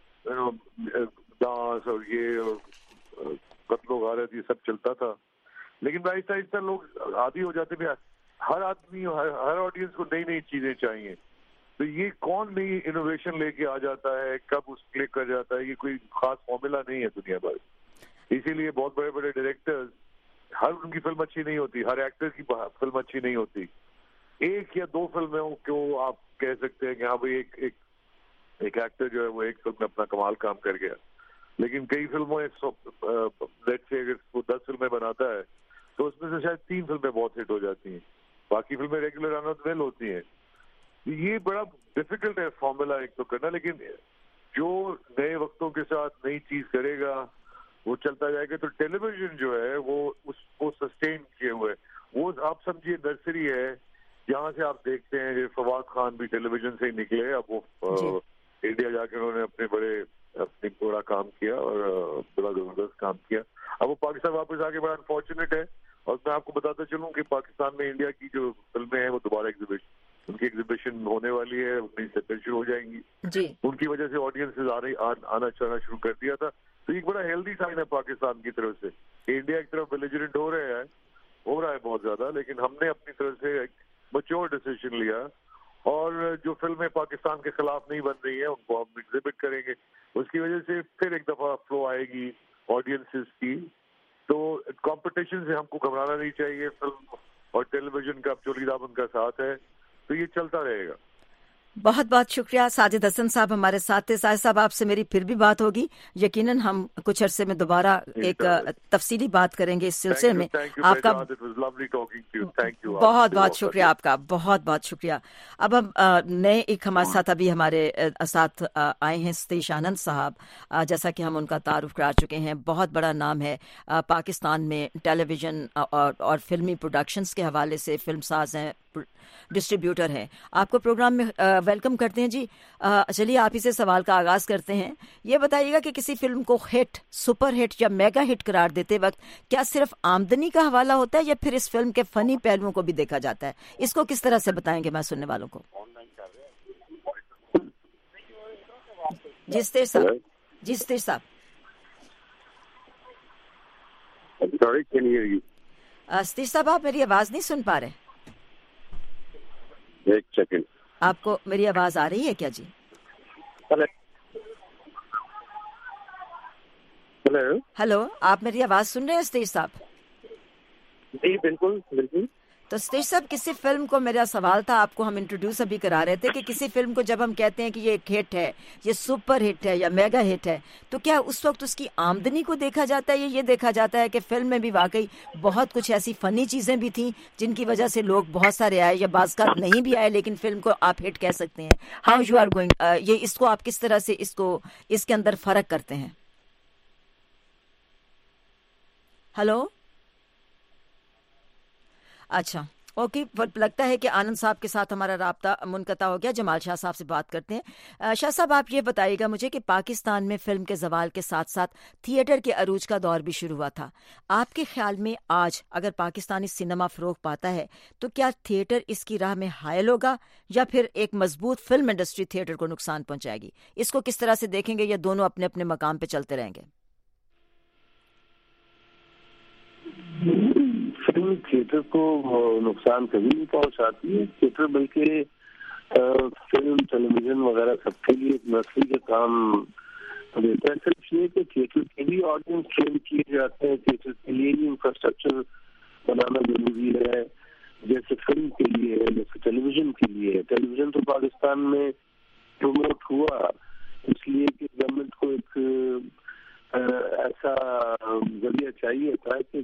ڈانس اور یہ قتل و غارت یہ سب چلتا تھا. لیکن آہستہ آہستہ لوگ عادی ہو جاتے ہیں. ہر آدمی ہر آڈینس کو نئی نئی چیزیں چاہیے. تو یہ کون نئی انوویشن لے کے آ جاتا ہے, کب اس کلک کر جاتا ہے, یہ کوئی خاص فارمولا نہیں ہے دنیا بھر. اسی لیے بہت بڑے بڑے ڈائریکٹرز, ہر ان کی فلم اچھی نہیں ہوتی, ہر ایکٹر کی فلم اچھی نہیں ہوتی. ایک یا دو فلمیں کو آپ کہہ سکتے ہیں کہ ہاں بھائی ایک ایکٹر جو ہے وہ ایک فلم میں اپنا کمال کام کر گیا. لیکن کئی فلموں لیٹس سے اگر وہ 10 فلمیں بناتا ہے تو اس میں سے شاید 3 فلمیں بہت ہٹ ہو جاتی ہیں, باقی فلمیں ریگولر رن آف دا مل ہوتی ہیں. یہ بڑا ڈیفیکلٹ ہے فارمولا ایک تو کرنا, لیکن جو نئے وقتوں کے ساتھ نئی چیز کرے گا وہ چلتا جائے گا. تو ٹیلی ویژن جو ہے وہ اس کو سسٹین کیے ہوئے, وہ آپ سمجھیے نرسری ہے جہاں سے آپ دیکھتے ہیں. فواد خان بھی ٹیلی ویژن سے ہی نکلے, اب وہ انڈیا جا کے انہوں نے اپنے بڑے اپنی بڑا کام کیا اور بڑا زبردست کام کیا. اب وہ پاکستان واپس آ کے بڑا انفارچونیٹ ہے. اور میں آپ کو بتاتا چلوں کہ پاکستان میں انڈیا کی جو فلمیں ہیں وہ دوبارہ ان کی ایگزیبیشن ہونے والی ہے, 19 سے پھر شروع ہو جائیں گی. ان کی وجہ سے آڈینسز آنا چاہنا شروع کر دیا تھا. تو ایک بڑا ہیلدی سائن ہے پاکستان کی طرف سے کہ انڈیا ایک طرف بیلیجرنٹ ہو رہا ہے بہت زیادہ, لیکن ہم نے اپنی طرف سے ایک میچور ڈیسیژن لیا اور جو فلمیں پاکستان کے خلاف نہیں بن رہی ہیں ان کو ہم ایگزیبٹ کریں گے. اس کی وجہ سے پھر ایک دفعہ فلو آئے گی آڈینسز کی. تو کمپٹیشن سے ہم کو گھبرانا نہیں چاہیے. فلم اور ٹیلی ویژن کا چولیدہ ان کا ساتھ ہے تو یہ چلتا رہے گا. بہت بہت شکریہ. ساجد حسن صاحب ہمارے ساتھ تھے. ساجد صاحب آپ سے میری پھر بھی بات ہوگی, یقیناً ہم کچھ عرصے میں دوبارہ ایک تفصیلی بات کریں گے اس سلسلے میں. آپ کا بہت بہت شکریہ, آپ کا بہت بہت شکریہ. اب ہم نئے ایک ہمارے ساتھ ابھی ہمارے ساتھ آئے ہیں ستیش آنند صاحب. جیسا کہ ہم ان کا تعارف کرا چکے ہیں, بہت بڑا نام ہے پاکستان میں ٹیلی ویژن اور فلمی پروڈکشنز کے حوالے سے. فلم ساز ہیں, ڈسٹریبیوٹر ہیں. آپ کو پروگرام میں ویلکم کرتے ہیں جی. چلیے آپ ہی سے سوال کا آغاز کرتے ہیں. یہ بتائیے گا کہ کسی فلم کو ہٹ, سپر ہٹ یا میگا ہٹ قرار دیتے وقت کیا صرف آمدنی کا حوالہ ہوتا ہے یا پھر اس فلم کے فنی پہلوؤں کو بھی دیکھا جاتا ہے؟ اس کو کس طرح سے بتائیں گے میں سننے والوں کو؟ جی ستیش صاحب. ستیش صاحب آپ میری آواز نہیں سن پا رہے؟ ایک سیکنڈ. آپ کو میری آواز آ رہی ہے کیا جی؟ ہلو, آپ میری آواز سن رہے ہیں ستیش صاحب؟ جی بالکل بالکل. تو ستیش صاحب کسی فلم کو, میرا سوال تھا آپ کو, ہم انٹروڈیوس ابھی کرا رہے تھے کہ کسی فلم کو جب ہم کہتے ہیں کہ یہ ایک ہٹ ہے, یہ سپر ہٹ ہے یا میگا ہٹ ہے, تو کیا اس وقت اس کی آمدنی کو دیکھا جاتا ہے یا یہ دیکھا جاتا ہے کہ فلم میں بھی واقعی بہت کچھ ایسی فنی چیزیں بھی تھیں جن کی وجہ سے لوگ بہت سارے آئے یا بعض کا نہیں بھی آئے لیکن فلم کو آپ ہٹ کہہ سکتے ہیں؟ ہاؤ یو آر گوئنگ, یہ اس کو آپ کس طرح سے اس کے اندر فرق کرتے ہیں؟ ہلو, اچھا اوکے. لگتا ہے کہ آنند صاحب کے ساتھ ہمارا رابطہ منقطع ہو گیا. جمال شاہ صاحب سے بات کرتے ہیں. شاہ صاحب آپ یہ بتائیے گا مجھے کہ پاکستان میں فلم کے زوال کے ساتھ ساتھ تھیٹر کے عروج کا دور بھی شروع ہوا تھا. آپ کے خیال میں آج اگر پاکستانی سینما فروغ پاتا ہے تو کیا تھیٹر اس کی راہ میں حائل ہوگا یا پھر ایک مضبوط فلم انڈسٹری تھیٹر کو نقصان پہنچائے گی؟ اس کو کس طرح سے دیکھیں گے یا دونوں اپنے اپنے مقام پہ چلتے رہیں گے؟ فلم تھیٹر کو نقصان کبھی نہیں پہنچاتی ہے. تھیٹر بلکہ فلم ٹیلی ویژن وغیرہ سب کے لیے ایک نسلی کا کام دیتا ہے. صرف یہ کہ تھیٹر کے لیے آڈینس ٹرین کیے جاتے ہیں, تھیٹر کے لیے بھی انفراسٹرکچر بنانا ضروری ہے جیسے فلم کے لیے ہے, جیسے ٹیلی ویژن کے لیے. ٹیلی ویژن تو پاکستان میں پروموٹ ہوا اس لیے کہ گورنمنٹ کو ایک ایسا ذریعہ چاہیے تھا کہ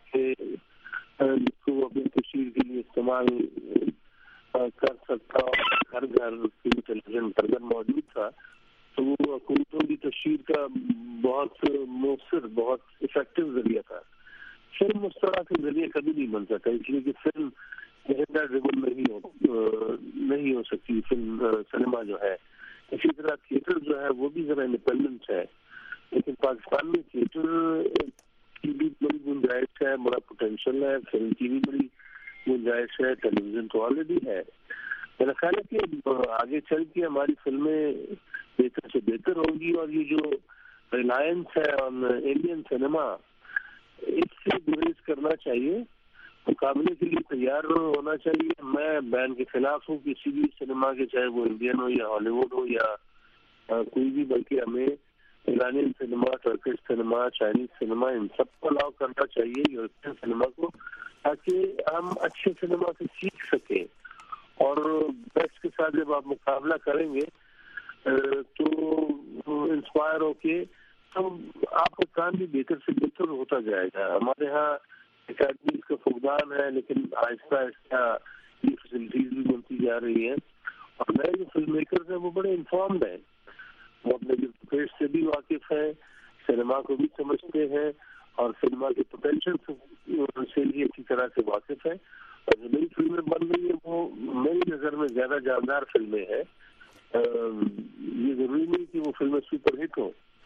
جس کو وہ اپنی تشہیر کے لیے استعمال کر سکتا. ہر گھر ٹیلی ویژن ہر گھر موجود تھا تو وہ حکومتوں کی تشہیر کا بہت مؤثر, بہت افیکٹو ذریعہ تھا. فلم اس طرح کے ذریعے کبھی نہیں بن سکتا اس لیے کہ فلم ایجنڈا ڈریون نہیں ہو سکتی فلم سنیما جو ہے. اسی طرح تھیٹر جو ہے وہ بھی ذرا انڈیپینڈنٹ ہے, لیکن پاکستان میں تھیٹر کی بھی بڑی گنجائش ہے, بڑا پوٹینشیل ہے. فلم کی بھی بڑی گنجائش ہے, ٹیلی ویژن تو آلریڈی ہے. میرا خیال ہے کہ آگے چل کے ہماری فلمیں بہتر سے بہتر ہوگی اور یہ جو ریلائنس ہے آن انڈین سنیما اس سے گریز کرنا چاہیے, مقابلے کے لیے تیار ہونا چاہیے. میں بین کے خلاف ہوں کسی بھی سنیما کے, چاہے وہ انڈین ہو یا ہالی ووڈ ہو یا کوئی بھی, بلکہ ہمیں Iranian cinema, Turkish cinema, Chinese cinema ان سب کو الاؤ کرنا چاہیے, یورپین سنیما کو, تاکہ ہم اچھے سنیما سے سیکھ سکیں. اور بیسٹ کے ساتھ جب آپ مقابلہ کریں گے تو انسپائر ہو کے تو آپ کا کام بھی بہتر سے بہتر ہوتا جائے گا. ہمارے ہاں اکیڈمیز کا فقدان ہے, لیکن آہستہ آہستہ یہ فیسلٹیز بھی بنتی جا رہی ہیں. اور نئے جو فلم میکرز ہیں وہ بڑے انفارمڈ ہیں, وہ اپنے پیش سے بھی واقف ہیں, سنیما کو بھی سمجھتے ہیں اور سنیما کے پوٹینشیل سے بھی اچھی طرح سے واقف ہیں. اور جو نئی فلمیں بن رہی ہیں وہ میری نظر میں زیادہ جاندار فلمیں ہیں. یہ ضروری نہیں کہ وہ فلمیں سپر ہٹ ہوں,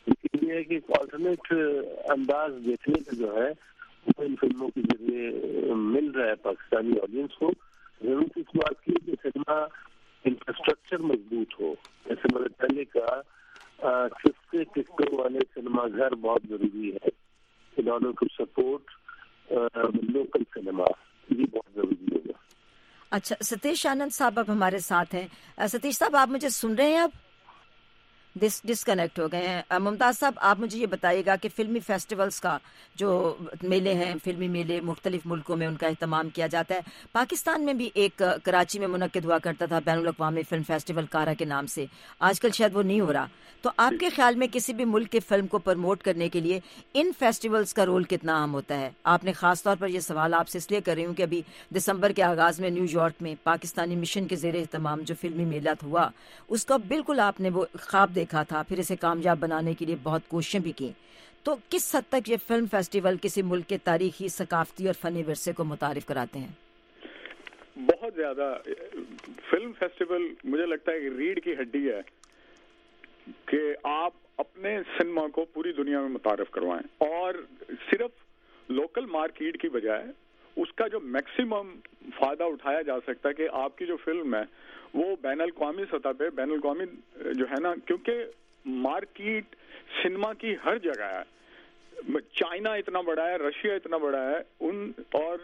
لیکن یہ ہے کہ ایک آلٹرنیٹ انداز دیکھنے کا جو ہے وہ ان فلموں کے ذریعے مل رہا ہے پاکستانی آڈینس کو. ضرورت اس بات کی کہ سنیما انفراسٹرکچر مضبوط ہو. جیسے میں نے پہلے کہا سستے ٹکٹوں والے سنیما گھر بہت ضروری ہے. In order to support local cinema یہ بہت ضروری ہوگا. اچھا ستیش آنند صاحب اب ہمارے ساتھ ہیں. ستیش صاحب آپ مجھے سن رہے ہیں؟ اب ڈسکنیکٹ ہو گئے ہیں. ممتاز صاحب آپ مجھے یہ بتائیے گا کہ فلمی فیسٹیولز کا جو میلے ہیں، فلمی میلے مختلف ملکوں میں ان کا اہتمام کیا جاتا ہے. پاکستان میں بھی ایک کراچی میں منعقد ہوا کرتا تھا بین الاقوامی فلم فیسٹیول کارا کے نام سے. آج کل شاید وہ نہیں ہو رہا. تو آپ کے خیال میں کسی بھی ملک کے فلم کو پروموٹ کرنے کے لیے ان فیسٹیولز کا رول کتنا اہم ہوتا ہے؟ آپ نے خاص طور پر یہ سوال آپ سے اس لیے کر رہی ہوں کہ ابھی دسمبر کے آغاز میں نیو یارک میں پاکستانی مشن کے زیر اہتمام جو فلمی میلہ ہوا، اس کا بالکل آپ نے وہ خواب دیکھا تھا، پھر اسے کامیاب بنانے کے لیے بہت کوششیں بھی کی. تو کس حد تک یہ فلم فیسٹیول کسی ملک کے تاریخی، ثقافتی اور فنی ورثے کو متعارف کراتے ہیں؟ بہت زیادہ. فلم فیسٹیول مجھے لگتا ہے کہ ریڑھ کی ہڈی ہے کہ آپ اپنے سنیما کو پوری دنیا میں متعارف کروائیں، اور صرف لوکل مارکیٹ کی بجائے اس کا جو میکسیمم فائدہ اٹھایا جا سکتا ہے کہ آپ کی جو فلم ہے وہ بین الاقوامی سطح پہ، بین الاقوامی جو ہے نا، کیونکہ مارکیٹ سنیما کی ہر جگہ ہے. چائنا اتنا بڑا ہے، رشیا اتنا بڑا ہے، اور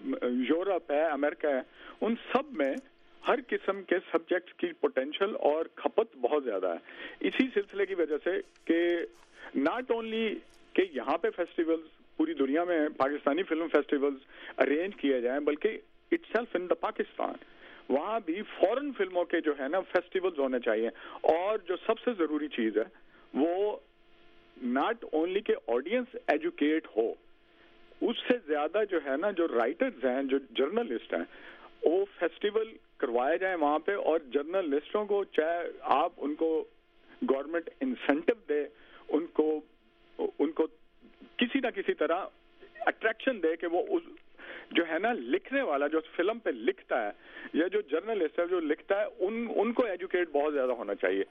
یورپ ہے، امریکہ ہے، ان سب میں ہر قسم کے سبجیکٹ کی پوٹینشل اور کھپت بہت زیادہ ہے. اسی سلسلے کی وجہ سے کہ ناٹ اونلی کہ یہاں پہ فیسٹیولز پوری دنیا میں پاکستانی فلم فیسٹیولز ارینج کیے جائیں، بلکہ itself in the Pakistan وہاں بھی فورن فلموں کے جو ہے نا فیسٹیولز ہونے چاہیے. اور جو سب سے ضروری چیز ہے وہ ناٹ اونلی کہ آڈینس ایجوکیٹ ہو، اس سے زیادہ جو ہے نا جو رائٹرز ہیں، جو جرنلسٹ ہیں، وہ فیسٹیول کروائے جائیں وہاں پہ. اور جرنلسٹوں کو چاہے آپ ان کو گورنمنٹ انسینٹو دے، ان کو کسی نہ کسی طرح اٹریکشن دے کہ وہ جو ہے نا لکھنے والا جو فلم پہ لکھتا ہے یا جو جرنلسٹ ہے جو لکھتا ہے ان کو ایجوکیٹ بہت زیادہ ہونا چاہیے.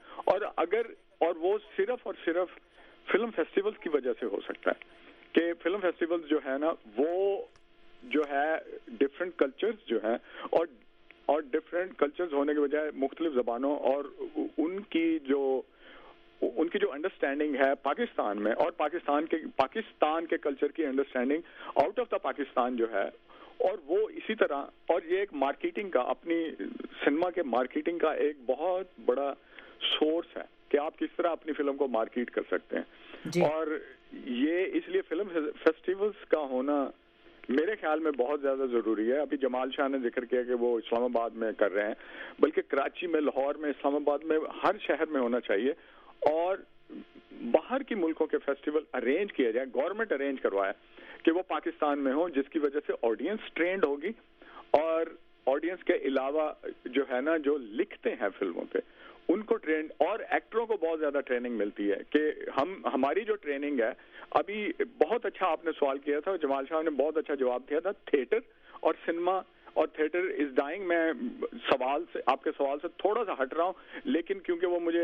اور وہ صرف اور صرف فلم فیسٹیولز کی وجہ سے ہو سکتا ہے کہ فلم فیسٹیولز جو ہے نا وہ جو ہے ڈفرینٹ کلچرز جو ہیں اور ڈفرینٹ کلچرز ہونے کے بجائے مختلف زبانوں اور ان کی جو انڈرسٹینڈنگ ہے پاکستان میں، اور پاکستان کے کلچر کی understanding out of the Pakistan جو ہے، اور وہ اسی طرح. اور یہ ایک مارکیٹنگ کا، اپنی سنیما کے مارکیٹنگ کا ایک بہت بڑا سورس ہے کہ آپ کس طرح اپنی فلم کو مارکیٹ کر سکتے ہیں جی. اور یہ اس لیے فلم فیسٹیولز کا ہونا میرے خیال میں بہت زیادہ ضروری ہے. ابھی جمال شاہ نے ذکر کیا کہ وہ اسلام آباد میں کر رہے ہیں، بلکہ کراچی میں، لاہور میں، اسلام آباد میں، ہر شہر میں ہونا چاہیے. اور باہر کی ملکوں کے فیسٹیول ارینج کیے جائیں، گورنمنٹ ارینج کروائے کہ وہ پاکستان میں ہوں، جس کی وجہ سے آڈینس ٹرینڈ ہوگی. اور آڈینس کے علاوہ جو ہے نا جو لکھتے ہیں فلموں پہ ان کو ٹرینڈ، اور ایکٹروں کو بہت زیادہ ٹریننگ ملتی ہے کہ ہماری جو ٹریننگ ہے. ابھی بہت اچھا آپ نے سوال کیا تھا، جمال صاحب نے بہت اچھا جواب دیا تھا. تھیٹر اور سنیما اور تھیٹر از ڈائنگ. میں آپ کے سوال سے تھوڑا سا ہٹ رہا ہوں، لیکن کیونکہ وہ مجھے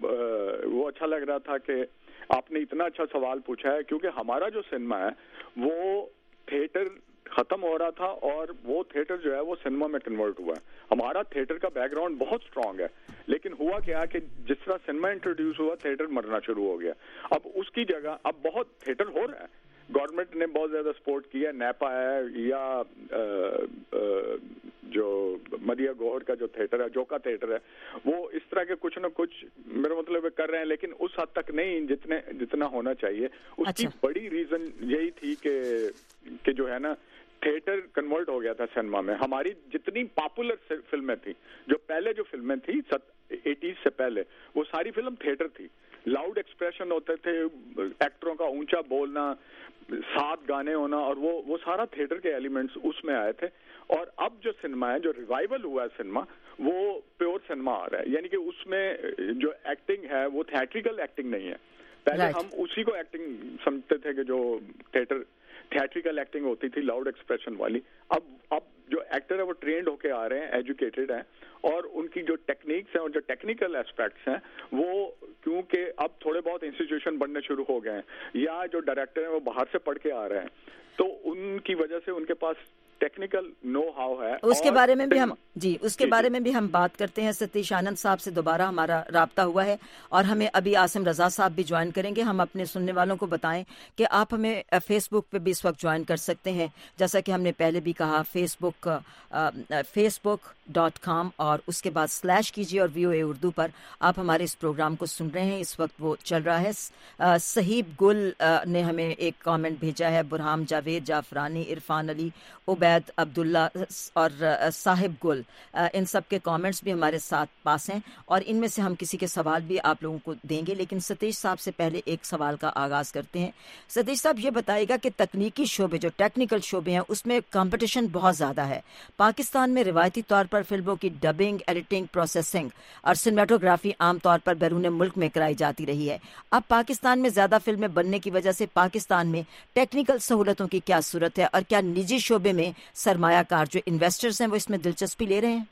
وہ اچھا لگ رہا تھا کہ آپ نے اتنا اچھا سوال پوچھا ہے، کیونکہ ہمارا جو سنیما ہے وہ تھیٹر ختم ہو رہا تھا اور وہ تھیٹر جو ہے وہ سنیما میں کنورٹ ہوا ہے. ہمارا تھیٹر کا بیک گراؤنڈ بہت اسٹرانگ ہے، لیکن ہوا کیا کہ جس طرح سنیما انٹروڈیوس ہوا تھیٹر مرنا شروع ہو گیا. اب اس کی جگہ اب بہت تھیٹر ہو رہا ہے، گورنمنٹ نے بہت زیادہ سپورٹ کیا. نیپا ہے یا جو مدیا گوہر کا جو تھیٹر ہے، جوکا تھیٹر ہے، وہ اس طرح کے کچھ نہ کچھ میرا مطلب کر رہے ہیں، لیکن اس حد تک نہیں جتنا ہونا چاہیے. اس کی بڑی ریزن یہی تھی کہ جو ہے نا تھیٹر کنورٹ ہو گیا تھا سنیما میں. ہماری جتنی پاپولر فلمیں تھیں، جو پہلے جو فلمیں تھیں 80s سے پہلے، وہ ساری فلم تھیٹر تھی. لاؤڈ ایکسپریشن ہوتے تھے، ایکٹروں کا اونچا بولنا، ساتھ گانے ہونا، اور وہ سارا تھیٹر کے ایلیمنٹس اس میں آئے تھے. اور اب جو سنیما ہے، جو ریوائول ہوا ہے سنیما، وہ پیور سنیما آ رہا ہے. یعنی کہ اس میں جو ایکٹنگ ہے وہ تھیٹریکل ایکٹنگ نہیں ہے. پہلے ہم اسی کو ایکٹنگ سمجھتے تھے کہ جو تھیٹریکل ایکٹنگ ہوتی تھی لاؤڈ ایکسپریشن والی. اب جو ایکٹر ہے وہ ٹرینڈ ہو کے آ رہے ہیں, ایجوکیٹڈ ہیں, اور ان کی جو ٹیکنیکس ہیں اور جو ٹیکنیکل اسپیکٹس ہیں وہ کیونکہ اب تھوڑے بہت انسٹیٹیوشن بننے شروع ہو گئے ہیں یا جو ڈائریکٹر ہیں وہ باہر سے پڑھ کے آ رہے ہیں, تو ان کی وجہ سے ان کے پاس ٹیکنیکل نو ہاؤ ہے. اس کے بارے میں بھی ہم اس کے بارے میں بھی ہم بات کرتے ہیں. ستیش آنند صاحب سے دوبارہ ہمارا رابطہ ہوا ہے اور ہمیں ابھی عاصم رضا صاحب بھی جوائن کریں گے. ہم اپنے سننے والوں کو بتائیں کہ آپ ہمیں فیس بک پہ بھی اس وقت جوائن کر سکتے ہیں, جیسا کہ ہم نے پہلے بھی کہا, facebook.com اور اس کے بعد / کیجیے اور VOA اردو پر آپ ہمارے اس پروگرام کو سن رہے ہیں. اس وقت وہ چل رہا ہے. صہیب گل نے ہمیں ایک کامنٹ بھیجا ہے, برہام جاوید جعفرانی, عرفان علی, عبید عبداللہ اور صاحب گل, ان سب کے کامنٹس بھی ہمارے ساتھ پاس ہیں اور ان میں سے ہم کسی کے سوال بھی آپ لوگوں کو دیں گے. لیکن ستیش صاحب سے پہلے ایک سوال کا آغاز کرتے ہیں. ستیش صاحب یہ بتائیے گا کہ تکنیکی شعبے, جو ٹیکنیکل شعبے ہیں, اس میں کمپٹیشن بہت زیادہ ہے. پاکستان میں روایتی طور پر فلموں کی ڈبنگ, ایڈیٹنگ, پروسیسنگ اور سنیماٹوگرافی عام طور پر بیرون ملک میں کرائی جاتی رہی ہے. اب پاکستان میں زیادہ فلمیں بننے کی وجہ سے پاکستان میں ٹیکنیکل سہولتوں کی کیا صورت ہے, اور کیا نجی شعبے میں سرمایہ کار جو انویسٹرز ہیں وہ اس میں دلچسپی لے رہے ہیں؟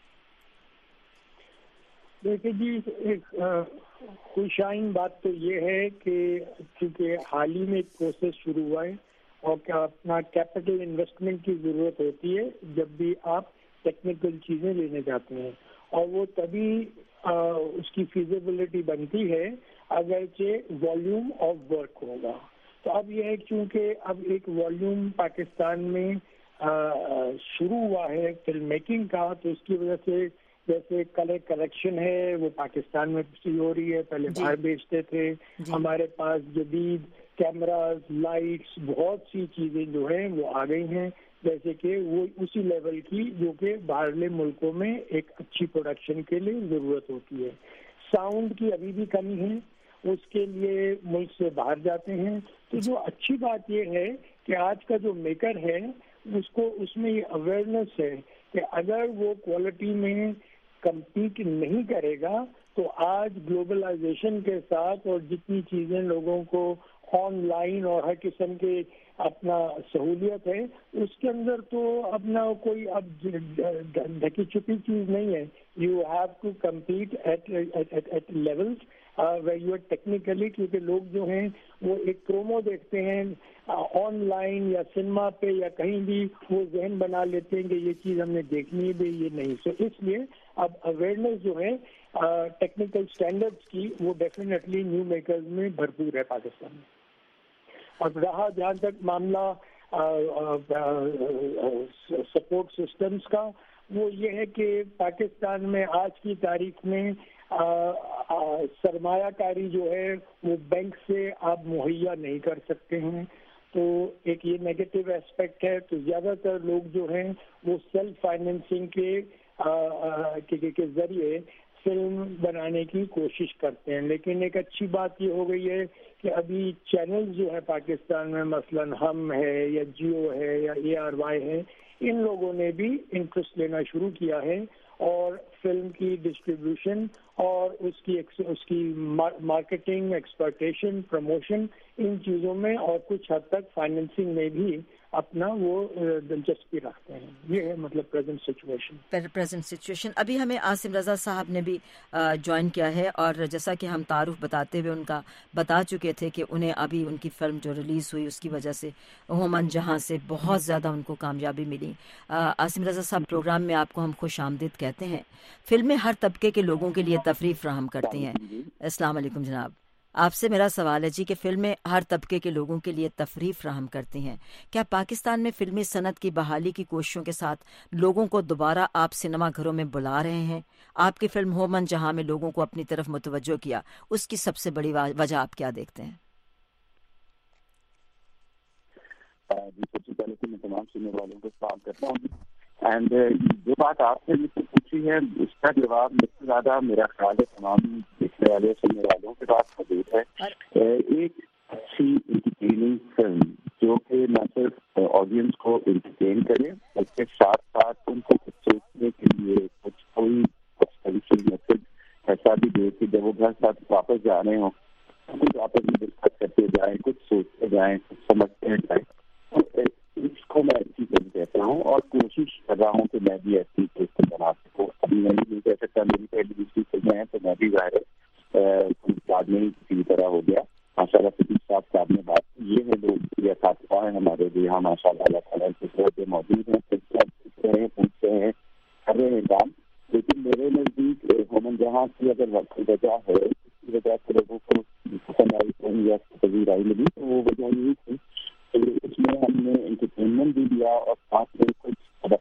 دیکھیے جی, ایک خوشائن بات تو یہ ہے کہ چونکہ حال ہی میں ایک پروسیس شروع ہوا ہے اور کیا اپنا کیپٹل انویسٹمنٹ کی ضرورت ہوتی ہے جب بھی آپ ٹیکنیکل چیزیں لینے جاتے ہیں, اور وہ تبھی اس کی فیزیبلٹی بنتی ہے اگرچہ والیوم آف ورک ہوگا. تو اب یہ ہے چونکہ اب ایک والیوم پاکستان میں شروع ہوا ہے فلم میکنگ کا, تو اس کی وجہ سے جیسے کلر کلیکشن ہے وہ پاکستان میں ہو رہی ہے, پہلے باہر بیچتے تھے. ہمارے پاس جدید کیمراز, لائٹس, بہت سی چیزیں جو ہیں وہ آ گئی ہیں, جیسے کہ وہ اسی لیول کی جو کہ باہرلے ملکوں میں ایک اچھی پروڈکشن کے لیے ضرورت ہوتی ہے. ساؤنڈ کی ابھی بھی کمی ہے, اس کے لیے ملک سے باہر جاتے ہیں. تو جو اچھی بات یہ ہے کہ آج کا جو میکر ہے اس میں یہ اویئرنیس ہے کہ اگر وہ کوالٹی میں کمپیٹ نہیں کرے گا تو آج گلوبلائزیشن کے ساتھ اور جتنی چیزیں لوگوں کو آن لائن اور ہر قسم کے اپنا سہولیت ہے اس کے اندر تو اپنا کوئی اب ڈھکی چھپی چیز نہیں ہے. You have to compete at levels where you are technically, کیونکہ لوگ جو ہیں وہ ایک پرومو دیکھتے ہیں آن لائن یا سنیما پہ یا کہیں بھی, وہ ذہن بنا لیتے ہیں کہ یہ چیز ہم نے دیکھنی ہے, یہ نہیں. سو اس لیے اب اویئرنیس جو ہے ٹیکنیکل اسٹینڈرڈس کی وہ ڈیفینیٹلی نیو میکرز میں بھرپور ہے پاکستان میں. اور رہا جہاں تک معاملہ سپورٹ سسٹمز کا, وہ یہ ہے کہ پاکستان میں آج کی تاریخ میں سرمایہ کاری جو ہے وہ بینک سے آپ مہیا نہیں کر سکتے ہیں. تو ایک یہ نیگیٹو ایسپیکٹ ہے. تو زیادہ تر لوگ جو ہیں وہ سیلف فائنینسنگ کے ذریعے فلم بنانے کی کوشش کرتے ہیں. لیکن ایک اچھی بات یہ ہو گئی ہے کہ ابھی چینل جو ہے پاکستان میں, مثلا ہم ہے یا جیو ہے یا ARY ہے, ان لوگوں نے بھی انٹرسٹ لینا شروع کیا ہے اور فلم کی ڈسٹریبیوشن اور اس کی مارکیٹنگ, ایکسپلوٹیشن, پروموشن, ان چیزوں میں اور کچھ حد تک فائنینسنگ میں بھی اپنا وہ دلچسپی رکھتے ہیں. یہ ہے مطلب پریزنٹ سچویشن. ابھی ہمیں عاصم رضا صاحب نے بھی جوائن کیا ہے اور جیسا کہ ہم تعارف بتاتے ہوئے ان کا بتا چکے تھے کہ انہیں ابھی ان کی فلم جو ریلیز ہوئی اس کی وجہ سے ہومن جہاں سے بہت زیادہ ان کو کامیابی ملی. عاصم رضا صاحب, پروگرام میں آپ کو ہم خوش آمدید کہتے ہیں. فلمیں ہر طبقے کے لوگوں کے لیے تفریح فراہم کرتی ہیں. السلام علیکم جناب, آپ سے میرا سوال ہے جی کہ فلمیں ہر طبقے کے لوگوں کے لیے تفریح فراہم کرتی ہیں. کیا پاکستان میں فلمی صنعت کی بحالی کی کوششوں کے ساتھ لوگوں کو دوبارہ آپ سنیما گھروں میں بلا رہے ہیں؟ آپ کی فلم ہومن جہاں میں لوگوں کو اپنی طرف متوجہ کیا, اس کی سب سے بڑی وجہ آپ کیا دیکھتے ہیں؟ جی, سب سے پہلے تو میں تمام سننے والوں کو سلام کرتا ہوں. اینڈ جو بات آپ نے مجھ سے پوچھی ہے اس کا جواب مجھ سے زیادہ میرا خیال ہے تمام دیکھنے والے سننے والوں کے پاس موجود ہے. ایک اچھی انٹرٹیننگ فلم جو کہ نہ صرف آڈینس کو انٹرٹین کرے بلکہ ساتھ ساتھ ان کو کچھ سوچنے کے لیے کوئی میسج ایسا بھی دے کہ جب وہ گھر ساتھ واپس جا رہے ہوں کچھ آپس میں ڈسکس کرتے جائیں, کچھ سوچتے جائیں, کچھ سمجھتے جائیں. اس کو میں اچھی فلم کہتا رہا ہوں اور کوشش کر رہا ہوں کہ میں بھی ایسی فلم بنا سکوں. ابھی میں بھی نہیں کہہ سکتا میری پہلی دوسری فلمیں ہیں تو میں بھی ظاہر ہے بعد میں ہی کسی طرح ہو گیا. ماشاء اللہ صدیق صاحب نے بات کی یہ ہے لوگ یا اساتذہ ہیں ہمارے جو یہاں ماشاء اللہ اللہ تعالیٰ کے موجود ہیں سیکھ رہے ہیں پوچھ رہے ہیں کر رہے ہیں کام. لیکن میرے نزدیک ہومن جہاں کی اگر وجہ ہے اس کی وجہ سے لوگوں کو پسند آئی یا پذیرائی ملی تو وہ وجہ یہی تھی کہ اس میں ہم نے انٹرٹینمنٹ بھی دیا اور ساتھ میں کچھ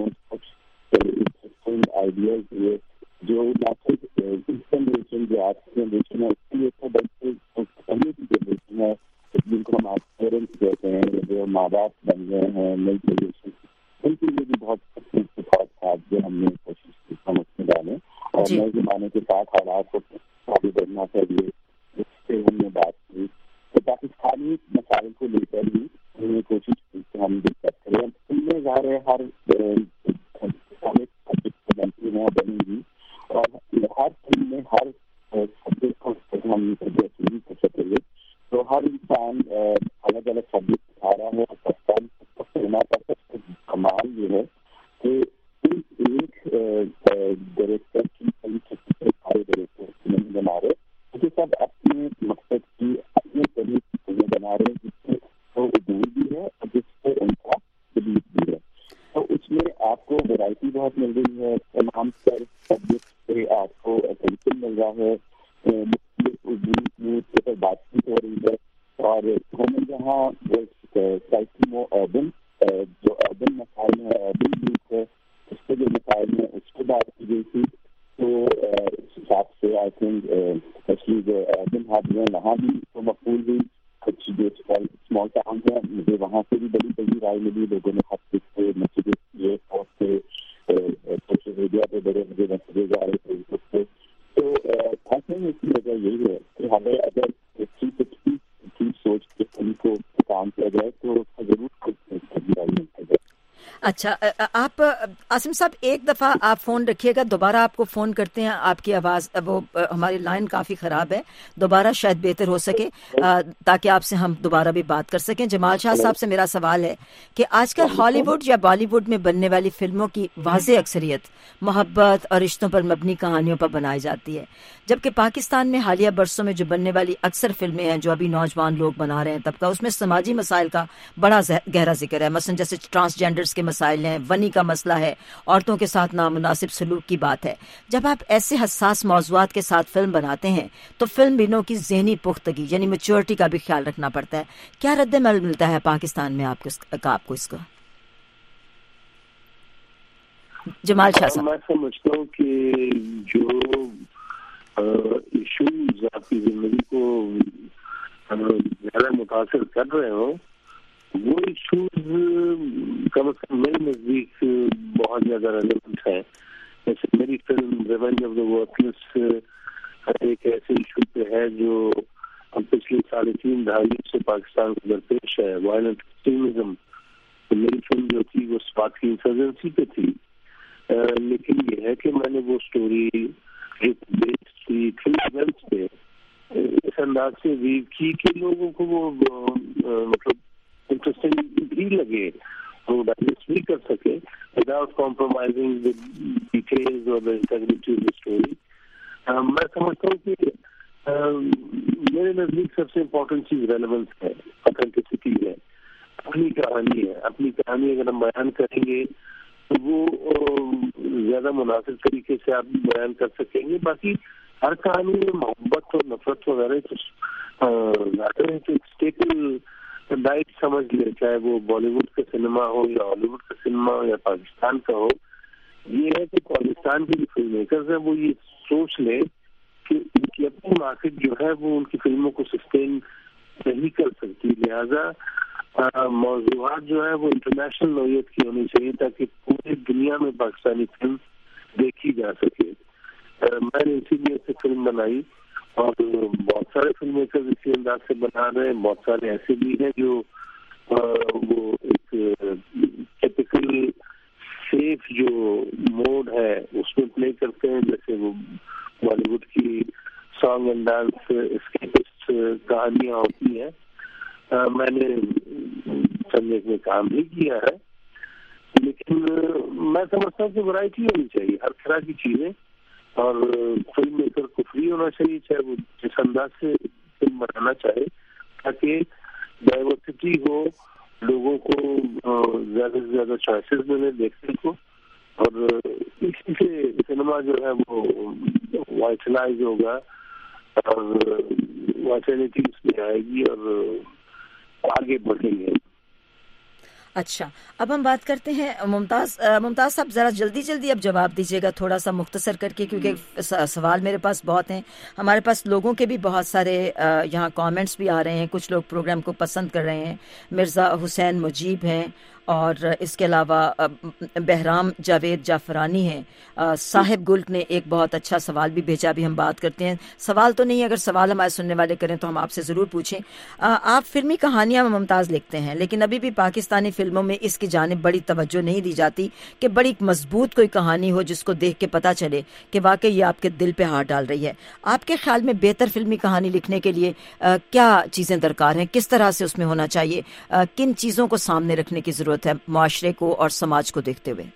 کچھ آئیڈیاز دیے جو نہ صرف اس جنریشن جو آج کی جنریشن ہے اس کے لیے تو بلکہ پہلے کی جنریشن ہے جن کو ہم آج پیرنٹس کہتے ہیں جو ماں باپ بن گئے ہیں نئی جنریشن ان کے لیے بھی بہت اتفاق تھا جو ہم نے کوشش کی ہم اس میں ڈالیں اور نئے زمانے کے ساتھ حالات کو آگے بڑھنا چاہیے. اس سے ہم نے بات کی تو پاکستانی مسائل کو لے کر بھی ہم نے کوشش کی کہ ہم دقت کریں. ان میں ظاہر ہے ہر بنتی ہیں بنیں گی اور ہر فلم میں ہر سبجیکٹ کو ہم وصولی کر سکیں گے. تو ہر انسان الگ الگ سبجیکٹ سکھا رہا ہے. پاکستان سنیما کا سب سے کمال یہ ہے کہ ایک ڈائریکٹر کی فلم سارے ڈائریکٹر نہیں بنا رہے کیونکہ سب اپنے مقصد کی اپنے طریقے کی فلمیں بنا رہے ہیں جس سے وہ عبور بھی ہے اور جس سے ان کا دلیل بھی ہے. تو اس میں آپ کو ویرائٹی بہت مل رہی ہے. تمام سبجیکٹ سے آپ کو اٹینشن مل رہا ہے. مختلف نیوز کے پر بات چیت ہو رہی ہے اور ہمیں جہاں سائٹی مو اربن جو اربن مسائل ہیں اربن یوتھ ہے اس کے جو مسائل ہیں اس پہ بات کی گئی تھی. تو اس حساب سے آئی تھنک اسپیشلی جو اربن ہب ہیں وہاں بھی تو مقبول ہوئی. کچھ جو اسمال ٹاؤن ہیں مجھے وہاں سے بھی بڑی بڑی رائے ملی. لوگوں نے خط لکھے میسیجز کیے اور سے سوشل میڈیا پہ بڑے بڑے میسیجز آ رہے فیس بک پہ. تو اس کی وجہ یہی ہے کہ ہمیں اگر کی سوچ کے فلم کو کام کیا جائے تو ضرور رائے ملتا ہے. اچھا آپ عاصم صاحب ایک دفعہ آپ فون رکھیے گا دوبارہ آپ کو فون کرتے ہیں. آپ کی آواز وہ ہماری لائن کافی خراب ہے دوبارہ شاید بہتر ہو سکے تاکہ آپ سے ہم دوبارہ بھی بات کر سکیں. جمال شاہ صاحب سے میرا سوال ہے کہ آج کل ہالی ووڈ یا بالی ووڈ میں بننے والی فلموں کی واضح اکثریت محبت اور رشتوں پر مبنی کہانیوں پر بنائی جاتی ہے جبکہ پاکستان میں حالیہ برسوں میں جو بننے والی اکثر فلمیں ہیں جو ابھی نوجوان لوگ بنا رہے ہیں طبقہ اس میں سماجی مسائل کا بڑا گہرا ذکر ہے. مثلا جیسے ٹرانسجینڈرز کے مسائل ہیں ونی کا مسئلہ ہے عورتوں کے ساتھ نامناسب سلوک کی بات ہے. جب آپ ایسے حساس موضوعات کے ساتھ فلم بناتے ہیں تو فلم بینوں کی ذہنی پختگی یعنی میچورٹی کا بھی خیال رکھنا پڑتا ہے. کیا رد عمل ملتا ہے پاکستان میں آپ کو اس کا؟ جمال شاہ صاحب میں سمجھتا ہوں کہ جو ایشوز آپ کی زندگی کو زیادہ متاثر کر رہے ہوں وہ ایشوز کم از کم میرے نزدیک بہت زیادہ ریلیونٹ ہیں. جیسے میری film revenge of the worthless ایک ایسے ایشو پہ ہے جو پچھلے 3.5 دہائیوں سے پاکستان کو درپیش ہے وائلنٹ ایکسٹریمزم. میری فلم جو تھی وہ اسپاٹ کی انسرجنسی پہ تھی لیکن یہ ہے کہ میں نے وہ اسٹوری بیسڈ تھی ایونٹس پہ اس انداز سے ویو کی کہ لوگوں کو وہ مطلب انٹرسٹنگ بھی لگے وہ ڈائجسٹ بھی کر سکے وداؤٹ کمپرومائزنگ دی ڈیٹیلز اور انٹیگریٹی آف دی اسٹوری. میں سمجھتا ہوں کہ میرے نزدیک سب سے امپورٹنٹ چیز ریلیونس ہے اوتھینٹسٹی ہے. اپنی کہانی ہے. اپنی کہانی اگر ہم بیان کریں گے تو وہ زیادہ مناسب طریقے سے آپ بیان کر سکیں گے. باقی ہر کہانی میں محبت اور نفرت وغیرہ اسٹیپل ڈائٹ سمجھ لے چاہے وہ بالی ووڈ کا سنیما ہو یا ہالی ووڈ کا سنیما ہو یا پاکستان کا ہو. یہ ہے کہ پاکستان کے جو فلم میکرز ہیں وہ یہ سوچ لیں کہ ان کی اپنی مارکیٹ جو ہے وہ ان کی فلموں کو سسٹین نہیں کر سکتی. لہذا موضوعات جو ہے وہ انٹرنیشنل نوعیت کی ہونی چاہیے تاکہ پوری دنیا میں پاکستانی فلم دیکھی جا سکے. میں نے اسی لیے سے فلم بنائی اور بہت سارے فلم میکرز اسی انداز سے بنا رہے ہیں. بہت سارے ایسے بھی ہیں جو وہ ایک ٹیپیکل سیف جو موڈ ہے اس میں پلے کرتے ہیں جیسے وہ بالی ووڈ کی سانگ اینڈ ڈانس اسکیپسٹ کہانیاں ہوتی ہیں. میں نے چند ایک میں کام بھی کیا ہے لیکن میں سمجھتا ہوں کہ ورائٹی ہونی چاہیے ہر طرح کی چیزیں, اور فلم میکر کو فری ہونا چاہیے چاہے وہ جس انداز سے فلم بنانا چاہے, تاکہ ڈائیورسٹی ہو, لوگوں کو زیادہ سے زیادہ چوائسیز ملے دیکھنے کو, اور اسی سے سنیما جو ہے وہ وائٹلائز ہوگا اور وائٹلٹی اس میں آئے گی اور آگے بڑھیں گے. اچھا, اب ہم بات کرتے ہیں ممتاز صاحب, ذرا جلدی اب جواب دیجیے گا تھوڑا سا مختصر کر کے, کیونکہ سوال میرے پاس بہت ہیں. ہمارے پاس لوگوں کے بھی بہت سارے یہاں کامنٹس بھی آ رہے ہیں, کچھ لوگ پروگرام کو پسند کر رہے ہیں. مرزا حسین مجیب ہیں, اور اس کے علاوہ بہرام جاوید جعفرانی ہیں. صاحب گلک نے ایک بہت اچھا سوال بھی بھیجا, بھی ہم بات کرتے ہیں. سوال تو نہیں, اگر سوال ہمارے سننے والے کریں تو ہم آپ سے ضرور پوچھیں. آپ فلمی کہانیاں ممتاز لکھتے ہیں, لیکن ابھی بھی پاکستانی فلموں میں اس کی جانب بڑی توجہ نہیں دی جاتی کہ بڑی مضبوط کوئی کہانی ہو جس کو دیکھ کے پتہ چلے کہ واقعی یہ آپ کے دل پہ ہاتھ ڈال رہی ہے. آپ کے خیال میں بہتر فلمی کہانی لکھنے کے لیے کیا چیزیں درکار ہیں, کس طرح سے اس میں ہونا چاہیے, کن چیزوں کو سامنے رکھنے کی ضرورت ہے معاشرے کو اور سماج کو دیکھتے ہوئے؟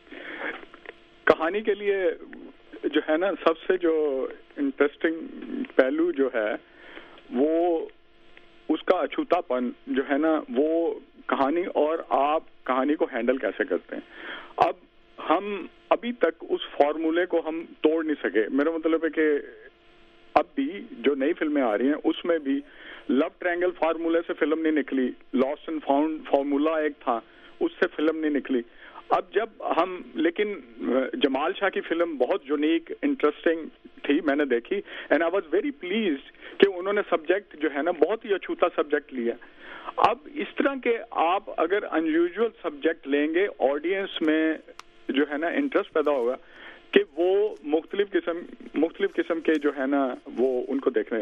کہانی کے لیے جو ہے نا, سب سے جو انٹرسٹنگ پہلو جو ہے وہ اس کا اچھوتا پن جو ہے نا, وہ کہانی اور آپ کہانی کو ہینڈل کیسے کرتے ہیں. اب ہم ابھی تک اس فارمولے کو ہم توڑ نہیں سکے. میرا مطلب ہے کہ اب بھی جو نئی فلمیں آ رہی ہیں اس میں بھی لو ٹرائنگل فارمولے سے فلم نہیں نکلی, لاسٹ اینڈ فاؤنڈ فارمولا ایک تھا, اس سے فلم نہیں نکلی. اب جب ہم, لیکن جمال شاہ کی فلم بہت یونیک انٹرسٹنگ تھی, میں نے دیکھی, and I was very pleased کہ انہوں نے سبجیکٹ جو ہے نا بہت ہی اچھوتا سبجیکٹ لیا. اب اس طرح کے آپ اگر انیوژل سبجیکٹ لیں گے, آڈینس میں جو ہے نا انٹرسٹ پیدا ہوگا کہ وہ مختلف قسم کے جو ہے نا وہ ان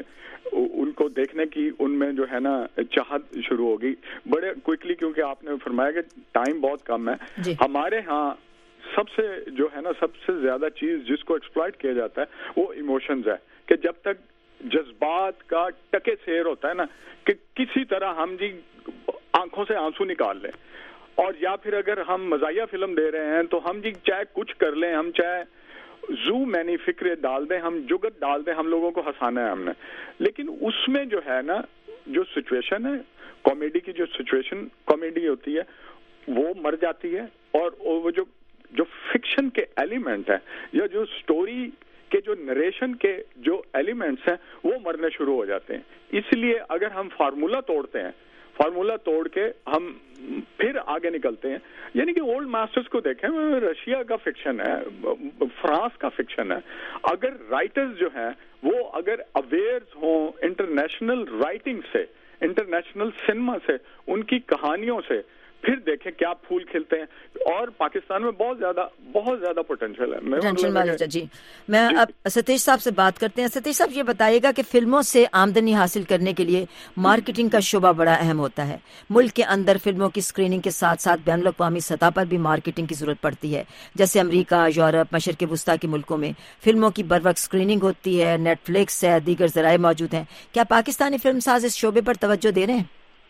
کو دیکھنے کی ان میں جو ہے نا چاہت شروع ہوگی بڑے کوئکلی, کیونکہ آپ نے فرمایا کہ ٹائم بہت کم ہے. ہمارے ہاں سب سے جو ہے نا سب سے زیادہ چیز جس کو ایکسپلائٹ کیا جاتا ہے وہ ایموشنز ہے, کہ جب تک جذبات کا ٹکے سیر ہوتا ہے نا, کہ کسی طرح ہم جی آنکھوں سے آنسو نکال لیں, اور یا پھر اگر ہم مزاحیہ فلم دے رہے ہیں تو ہم جی چاہے کچھ کر لیں, ہم چاہے زو مینی فکرے ڈال دیں, ہم جگت ڈال دیں, ہم لوگوں کو ہنسانا ہے ہم نے. لیکن اس میں جو ہے نا جو سچویشن ہے, کامیڈی کی جو سچویشن کامیڈی ہوتی ہے وہ مر جاتی ہے, اور وہ جو فکشن کے ایلیمنٹ ہیں یا جو سٹوری کے جو نریشن کے جو ایلیمنٹس ہیں وہ مرنے شروع ہو جاتے ہیں. اس لیے اگر ہم فارمولا توڑتے ہیں, فارمولا توڑ کے ہم پھر آگے نکلتے ہیں, یعنی کہ اولڈ ماسٹرز کو دیکھیں, رشیا کا فکشن ہے, فرانس کا فکشن ہے. اگر رائٹرز جو ہیں وہ اگر اویئر ہوں انٹرنیشنل رائٹنگ سے, انٹرنیشنل سنیما سے, ان کی کہانیوں سے, پھر دیکھیں کیا پھول کھلتے ہیں. اور پاکستان میں بہت زیادہ پوٹینشیل ہے. جی, میں اب ستیش صاحب سے بات کرتے ہیں. ستیش صاحب یہ بتائیے گا کہ فلموں سے آمدنی حاصل کرنے کے لیے مارکیٹنگ کا شعبہ بڑا اہم ہوتا ہے. ملک کے اندر فلموں کی اسکریننگ کے ساتھ ساتھ بین الاقوامی سطح پر بھی مارکیٹنگ کی ضرورت پڑتی ہے. جیسے امریکہ, یورپ, مشرق وسطیٰ کے ملکوں میں فلموں کی بر وقت اسکریننگ ہوتی ہے, نیٹ فلکس ہے, دیگر ذرائع موجود ہیں. کیا پاکستانی فلم ساز اس شعبے پر توجہ دے رہے ہیں؟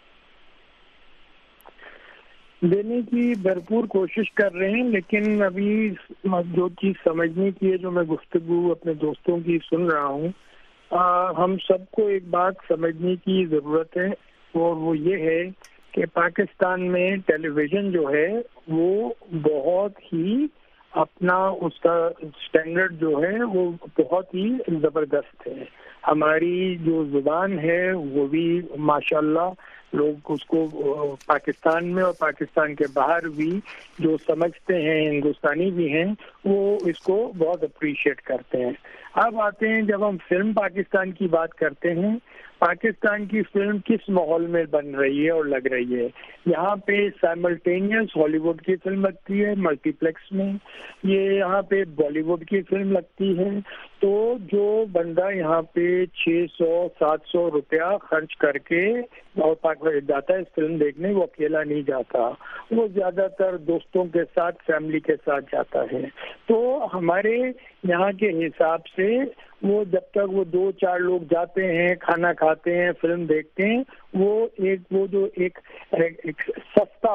دینے کی بھرپور کوشش کر رہے ہیں, لیکن ابھی جو چیز سمجھنے کی ہے, جو میں گفتگو اپنے دوستوں کی سن رہا ہوں, ہم سب کو ایک بات سمجھنے کی ضرورت ہے, اور وہ یہ ہے کہ پاکستان میں ٹیلی ویژن جو ہے وہ بہت ہی اپنا اس کا اسٹینڈرڈ جو ہے وہ بہت ہی زبردست ہے. ہماری جو زبان ہے وہ بھی ماشاءاللہ لوگ اس کو پاکستان میں اور پاکستان کے باہر بھی جو سمجھتے ہیں, ہندوستانی بھی ہیں, وہ اس کو بہت اپریشیٹ کرتے ہیں. اب آتے ہیں جب ہم فلم پاکستان کی بات کرتے ہیں, پاکستان کی فلم کس ماحول میں بن رہی ہے اور لگ رہی ہے. یہاں پہ سائملٹینیس ہالی ووڈ کی فلم لگتی ہے ملٹی پلیکس میں, یہ یہاں پہ بالی ووڈ کی فلم لگتی ہے. تو جو بندہ یہاں پہ 600-700 روپیہ خرچ کر کے اور جاتا ہے اس فلم دیکھنے, وہ اکیلا نہیں جاتا, وہ زیادہ تر دوستوں کے ساتھ, فیملی کے ساتھ جاتا ہے. تو ہمارے یہاں کے حساب سے وہ جب تک وہ 2-4 لوگ جاتے ہیں, کھانا کھاتے ہیں, فلم دیکھتے ہیں, وہ جو ایک سستا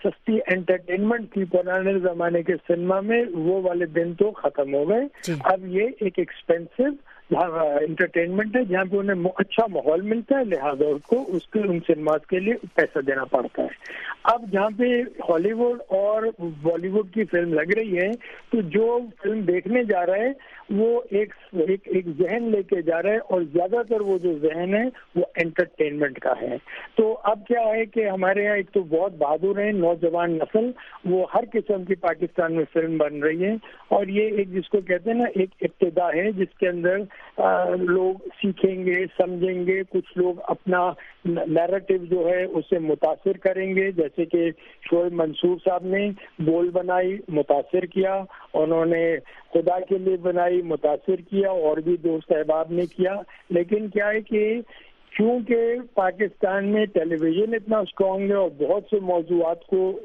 सस्ती एंटरटेनमेंट थी पुराने जमाने के सिनेमा में, वो वाले दिन तो खत्म हो गए। अब ये एक एक्सपेंसिव एंटरटेनमेंट है जहाँ पे उन्हें अच्छा माहौल मिलता है, लिहाजा उसके उन सिनेमाज के लिए पैसा देना पड़ता है। अब जहाँ पे हॉलीवुड और बॉलीवुड की फिल्म लग रही है, तो जो फिल्म देखने जा रहा है वो एक जहन लेके जा रहा है, और ज्यादातर वो जो जहन है वो एंटरटेनमेंट का है। तो अब क्या है कि हमारे यहाँ एक तो बहुत बहादुर है नौजवान नस्ल, वो हर किस्म की पाकिस्तान में फिल्म बन रही है, और ये एक जिसको कहते हैं ना एक इब्तिदा है जिसके अंदर लोग सीखेंगे, समझेंगे, कुछ लोग अपना नैरेटिव जो है उसे मुतासिर करेंगे, जैसे कि शोएब मंसूर साहब ने बोल बनाई, मुतासिर किया, उन्होंने खुदा के लिए बनाई, मुतासिर किया, और भी दोस्त अहबाब ने किया। लेकिन क्या है कि क्योंकि पाकिस्तान में टेलीविजन इतना स्ट्रॉन्ग है और बहुत से मौजूआत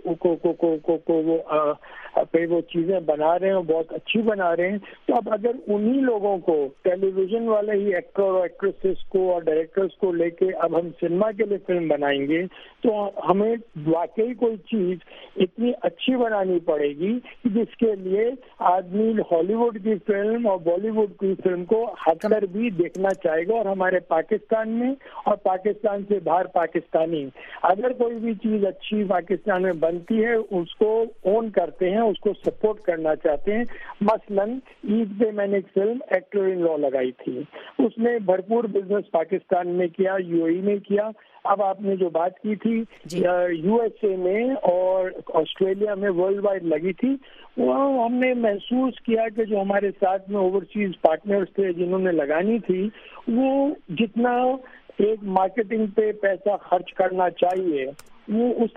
वो चीज़ें बना रहे हैं और बहुत अच्छी बना रहे हैं, तो अब अगर उन्हीं लोगों को, टेलीविजन वाले ही एक्टर और एक्ट्रेसेस को और डायरेक्टर्स को लेके अब हम सिनेमा के लिए फिल्म बनाएंगे, तो हमें वाकई कोई चीज़ इतनी अच्छी बनानी पड़ेगी जिसके लिए आदमी हॉलीवुड की फिल्म और बॉलीवुड की फिल्म को हटकर भी देखना चाहेगा। और हमारे पाकिस्तान में और पाकिस्तान से बाहर पाकिस्तानी अगर कोई भी चीज अच्छी पाकिस्तान में बनती है उसको ओन करते हैं, उसको सपोर्ट करना चाहते हैं। मसलन ईद पे मैंने एक फिल्म एक्टर इन लॉ लगाई थी, उसने भरपूर बिजनेस पाकिस्तान में किया, यूएई में किया। अब आपने जो बात की थी यूएसए में और ऑस्ट्रेलिया में वर्ल्ड वाइड लगी थी, वो हमने महसूस किया कि जो हमारे साथ में ओवरसीज पार्टनर्स थे जिन्होंने लगानी थी, वो जितना एक मार्केटिंग पे पैसा खर्च करना चाहिए वो उस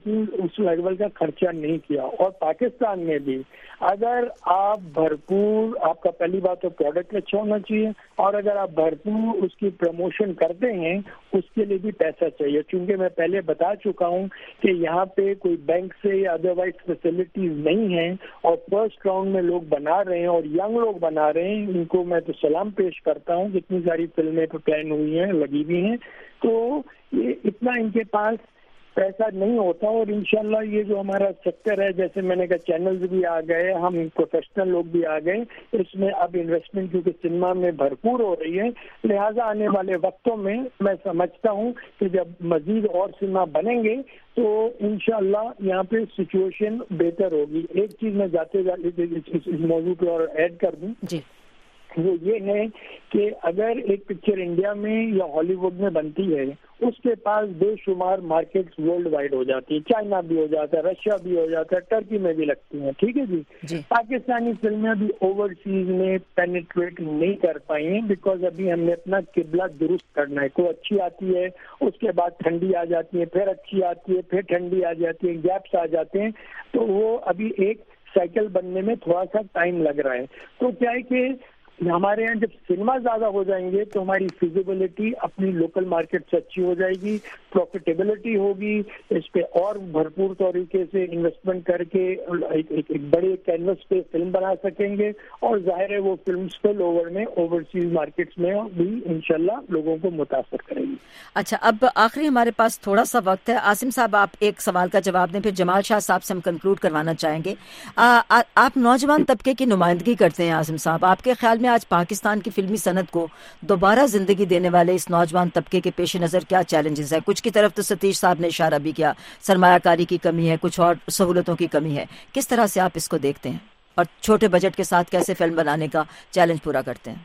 लेवल का खर्चा नहीं किया। और पाकिस्तान में भी अगर आप भरपूर, आपका पहली बात तो प्रोडक्ट अच्छा होना चाहिए, और अगर आप भरपूर उसकी प्रमोशन करते हैं उसके लिए भी पैसा चाहिए। क्योंकि मैं पहले बता चुका हूं कि यहाँ पे कोई बैंक से या अदरवाइज फैसिलिटीज नहीं है, और फर्स्ट राउंड में लोग बना रहे हैं और यंग लोग बना रहे हैं, इनको मैं तो सलाम पेश करता हूँ। जितनी सारी फिल्में तो प्लान हुई हैं, लगी भी हैं, तो ये इतना इनके पास पैसा नहीं होता। और इंशाल्लाह ये जो हमारा सेक्टर है, जैसे मैंने कहा चैनल्स भी आ गए, हम प्रोफेशनल लोग भी आ गए, इसमें अब इन्वेस्टमेंट क्योंकि सिनेमा में भरपूर हो रही है, लिहाजा आने वाले वक्तों में मैं समझता हूँ कि जब मजीद और सिनेमा बनेंगे तो इंशाल्लाह यहाँ पे सिचुएशन बेहतर होगी। एक चीज मैं जाते जाते इस मौजू पे और ऐड कर दूँ जी, वो ये है कि अगर एक पिक्चर इंडिया में या हॉलीवुड में बनती है उसके पास बेशुमार मार्केट्स वर्ल्ड वाइड हो जाती है, चाइना भी हो जाता है, रशिया भी हो जाता है, टर्की में भी लगती हैं, ठीक है जी। पाकिस्तानी फिल्में भी ओवरसीज में पेनिट्रेट नहीं कर पाई हैं बिकॉज अभी हमने अपना किबला दुरुस्त करना है। कोई अच्छी आती है, उसके बाद ठंडी आ जाती है, फिर अच्छी आती है, फिर ठंडी आ जाती है, गैप्स आ जाते हैं, तो वो अभी एक साइकिल बनने में थोड़ा सा टाइम लग रहा है। तो क्या है कि हमारे यहाँ जब सिनेमा ज्यादा हो जाएंगे तो हमारी फिजिबिलिटी अपनी लोकल मार्केट से अच्छी हो जाएगी, प्रॉफिटेबिलिटी होगी, इस पे और भरपूर तरीके से इन्वेस्टमेंट करके एक बड़े कैनवस पे फिल्म बना सकेंगे, और जाहिर है वो फिल्म स्पिल ओवर में ओवरसीज मार्केट्स में भी इंशाल्लाह लोगों को मुतासर करेंगी। अच्छा, अब आखिरी हमारे पास थोड़ा सा वक्त है। आसिम साहब आप एक सवाल का जवाब दें, फिर जमाल शाह साहब से हम कंक्लूड करवाना चाहेंगे। आप नौजवान तबके की नुमाइंदगी करते हैं आसिम साहब, आपके ख्याल में आज पाकिस्तान की फिल्मी सनत को दोबारा जिंदगी देने वाले इस नौजवान तबके के पेश नजर क्या चैलेंजेस है? कुछ की तरफ तो सतीश साहब ने इशारा भी किया, सरमायाकारी की कमी है, कुछ और सहूलतों की कमी है, किस तरह से आप इसको देखते हैं और छोटे बजट के साथ कैसे फिल्म बनाने का चैलेंज पूरा करते हैं?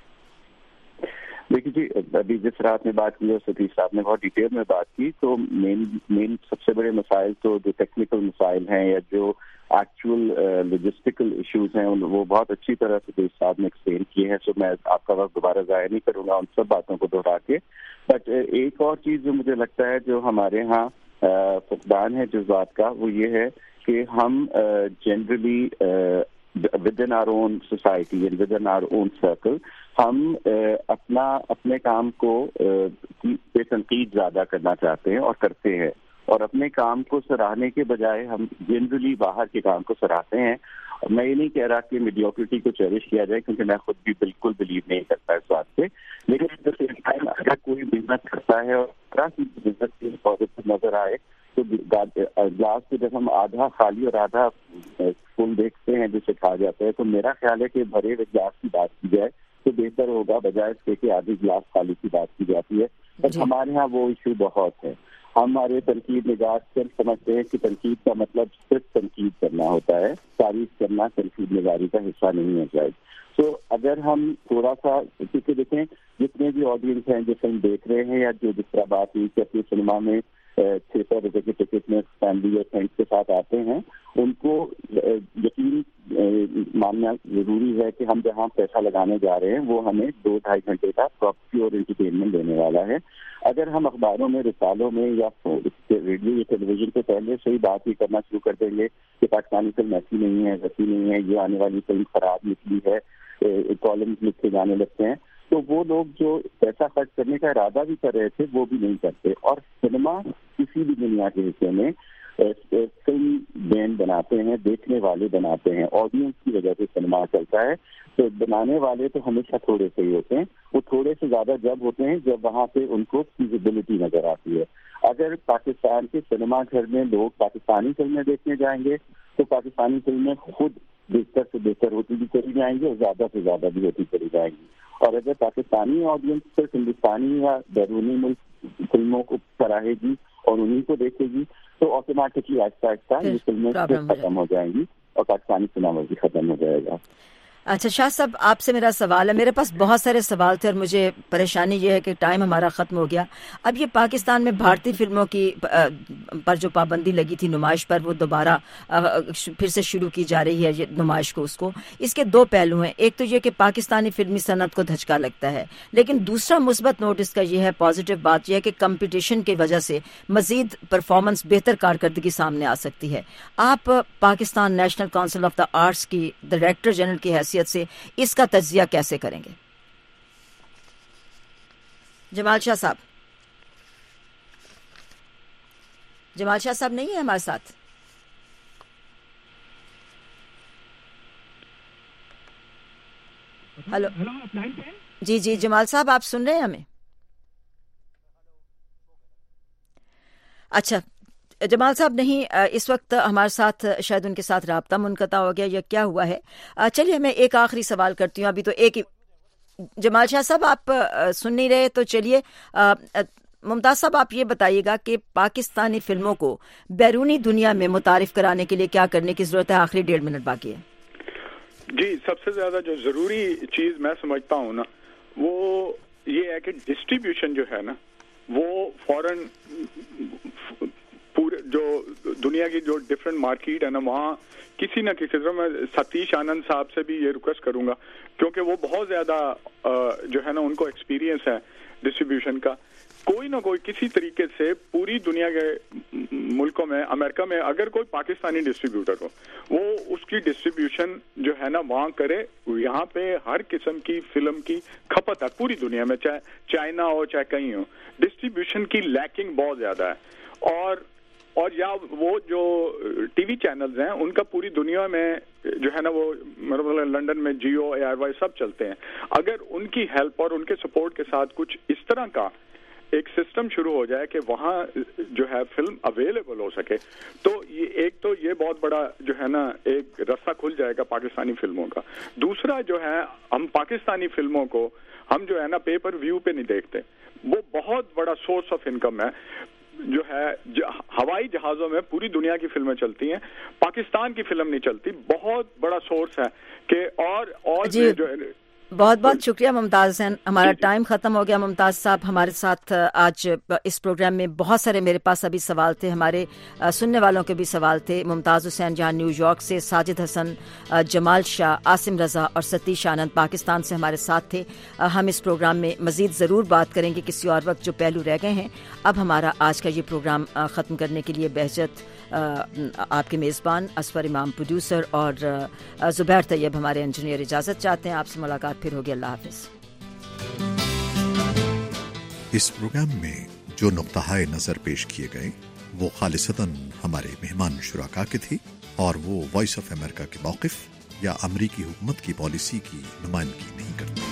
देखिए जी, अभी जिस तरह आपने बात की और सतीश साहब ने बहुत डिटेल में बात की, तो मेन सबसे बड़े मसाइल तो जो टेक्निकल मसाइल हैं या जो एक्चुअल लॉजिस्टिकल इश्यूज हैं वो बहुत अच्छी तरह सतीश साहब ने एक्सप्लेन किए हैं, सो मैं आपका वक्त दोबारा ज़ाया नहीं करूँगा उन सब बातों को दोहरा के। बट एक और चीज़ जो मुझे लगता है जो हमारे यहाँ फुकदान है जज्बात का, वो ये है कि हम generally within our own society and within our own circle हम अपने काम को पे तनकीद ज़्यादा करना चाहते हैं और करते हैं, और अपने काम को सराहने के बजाय हम जनरली बाहर के काम को सराहते हैं। मैं ये नहीं कह रहा कि मीडियोक्रिटी को चेरिश किया जाए, क्योंकि मैं खुद भी बिल्कुल बिलीव नहीं करता इस बात पे, लेकिन अगर कोई मेहनत करता है और तरह की मेहनत पॉजिटिव नजर आए तो گلاس کو جب ہم آدھا خالی اور آدھا فل دیکھتے ہیں جسے کہا جاتا ہے، تو میرا خیال ہے کہ بھرے ہوئے گلاس کی بات کی جائے تو بہتر ہوگا، بجائے اس کے آدھی گلاس خالی کی بات کی جاتی ہے. بٹ ہمارے ہاں وہ ایشو بہت ہے. ہمارے تنقید نگار صرف سمجھتے ہیں کہ تنقید کا مطلب صرف تنقید کرنا ہوتا ہے، تعریف کرنا تنقید نگاری کا حصہ نہیں ہے شاید. تو اگر ہم تھوڑا سا، کیونکہ دیکھیں جتنے بھی آڈینس ہیں جو فلم دیکھ رہے ہیں یا جو جس طرح بات ہوئی کہ اپنی سنیما میں 600 روپے کے ٹکٹ میں فیملی اور فرینڈس کے ساتھ آتے ہیں، ان کو یقین ماننا ضروری ہے کہ ہم جہاں پیسہ لگانے جا رہے ہیں وہ ہمیں 2-2.5 گھنٹے کا پیور انٹرٹینمنٹ دینے والا ہے. اگر ہم اخباروں میں، رسالوں میں یا ریڈیو یا ٹیلی ویژن پہ پہلے سے ہی بات ہی کرنا شروع کر دیں گے کہ پاکستانی فلم ایسی نہیں ہے، ویسی نہیں ہے، یہ آنے والی فلم خراب نکلی ہے، کالمز لکھے جانے لگتے ہیں، تو وہ لوگ جو پیسہ خرچ کرنے کا ارادہ بھی کر رہے تھے وہ بھی نہیں کرتے. اور سنیما کسی بھی دنیا کے حصے میں فلم بین بناتے ہیں، دیکھنے والے بناتے ہیں، آڈینس کی وجہ سے سنیما چلتا ہے. تو بنانے والے تو ہمیشہ تھوڑے سے ہی ہوتے ہیں، وہ تھوڑے سے زیادہ جب ہوتے ہیں جب وہاں پہ ان کو فیزیبلٹی نظر آتی ہے. اگر پاکستان کے سنیما گھر میں لوگ پاکستانی فلمیں دیکھنے جائیں گے تو پاکستانی فلمیں خود بہتر سے بہتر ہوتی بھی چلی جائیں گی اور زیادہ سے زیادہ بھی ہوتی چلی جائیں گی. اور اگر پاکستانی آڈینس صرف ہندوستانی یا بیرونی ملک فلموں کو سراہے گی اور انہیں کو دیکھے گی تو آٹومیٹکلی آہستہ آہستہ یہ فلمیں ختم ہو جائیں گی اور پاکستانی سنیما بھی ختم ہو جائے گا. اچھا شاہ صاحب، آپ سے میرا سوال ہے. میرے پاس بہت سارے سوال تھے اور مجھے پریشانی یہ ہے کہ ٹائم ہمارا ختم ہو گیا. اب یہ پاکستان میں بھارتی فلموں کی پر جو پابندی لگی تھی نمائش پر، وہ دوبارہ پھر سے شروع کی جا رہی ہے یہ نمائش کو. اس کے دو پہلو ہیں. ایک تو یہ کہ پاکستانی فلمی صنعت کو دھچکا لگتا ہے، لیکن دوسرا مثبت نوٹ اس کا یہ ہے، پازیٹیو بات یہ ہے کہ کمپٹیشن کی وجہ سے مزید پرفارمنس، بہتر کارکردگی سامنے آ سکتی ہے. آپ Pakistan national council of the arts کی ڈائریکٹر جنرل کی حیثیت سے اس کا تجزیہ کیسے کریں گے؟ جمال شاہ صاحب نہیں ہے ہمارے ساتھ. ہلو جی جمال صاحب آپ سن رہے ہیں ہمیں؟ اچھا جمال صاحب نہیں اس وقت ہمارے ساتھ، شاید ان کے ساتھ رابطہ منقطع ہو گیا یا کیا ہوا ہے. چلیے میں ایک آخری سوال کرتی ہوں. ابھی تو ایک ہی جمال شاہ صاحب آپ سن نہیں رہے، تو چلیے ممتاز صاحب آپ یہ بتائیے گا کہ پاکستانی فلموں کو بیرونی دنیا میں متعارف کرانے کے لیے کیا کرنے کی ضرورت ہے؟ آخری 1.5 منٹ باقی ہے. جی، سب سے زیادہ جو ضروری چیز میں سمجھتا ہوں نا وہ یہ ہے کہ ڈسٹریبیوشن جو ہے نا وہ فوراً پورے جو دنیا کی جو ڈفرینٹ مارکیٹ ہے نا وہاں کسی نہ کسی طرح، میں ستیش آنند صاحب سے بھی یہ ریکویسٹ کروں گا کیونکہ وہ بہت زیادہ جو ہے نا ان کو ایکسپیرینس ہے ڈسٹریبیوشن کا. کوئی نہ کوئی کسی طریقے سے پوری دنیا کے ملکوں میں، امریکہ میں اگر کوئی پاکستانی ڈسٹریبیوٹر ہو وہ اس کی ڈسٹریبیوشن جو ہے نا وہاں کرے. یہاں پہ ہر قسم کی فلم کی کھپت ہے پوری دنیا میں، چاہے چائنا ہو چاہے کہیں ہو. ڈسٹریبیوشن کی لیکنگ بہت زیادہ ہے. اور یا وہ جو ٹی وی چینلز ہیں ان کا پوری دنیا میں جو ہے نا وہ مطلب لنڈن میں جیو، ایئر وائی سب چلتے ہیں. اگر ان کی ہیلپ اور ان کے سپورٹ کے ساتھ کچھ اس طرح کا ایک سسٹم شروع ہو جائے کہ وہاں جو ہے فلم اویلیبل ہو سکے تو ایک تو یہ بہت بڑا جو ہے نا ایک رستہ کھل جائے گا پاکستانی فلموں کا. دوسرا جو ہے ہم پاکستانی فلموں کو ہم جو ہے نا پے پر ویو پہ نہیں دیکھتے. وہ بہت بڑا سورس آف انکم ہے جو ہے. ہوائی جہازوں میں پوری دنیا کی فلمیں چلتی ہیں، پاکستان کی فلم نہیں چلتی. بہت بڑا سورس ہے کہ اور جی جو بہت بہت شکریہ ممتاز حسین. ہمارا ٹائم ختم ہو گیا. ممتاز صاحب ہمارے ساتھ آج اس پروگرام میں بہت سارے میرے پاس ابھی سوال تھے، ہمارے سننے والوں کے بھی سوال تھے. ممتاز حسین جہاں نیو یارک سے، ساجد حسن، جمال شاہ، عاصم رضا اور ستیش آنند پاکستان سے ہمارے ساتھ تھے. ہم اس پروگرام میں مزید ضرور بات کریں گے کسی اور وقت جو پہلو رہ گئے ہیں. اب ہمارا آج کا یہ پروگرام ختم کرنے کے لیے بہجت آپ کے میزبان، اسفر امام پروڈیوسر اور زبیر طیب ہمارے انجینئر اجازت چاہتے ہیں. آپ سے ملاقات پھر ہوگی. اللہ حافظ. اس پروگرام میں جو نقطۂ نظر پیش کیے گئے وہ خالصتاً ہمارے مہمان شرکاء کے تھے اور وہ وائس آف امریکہ کے موقف یا امریکی حکومت کی پالیسی کی نمائندگی نہیں کرتے.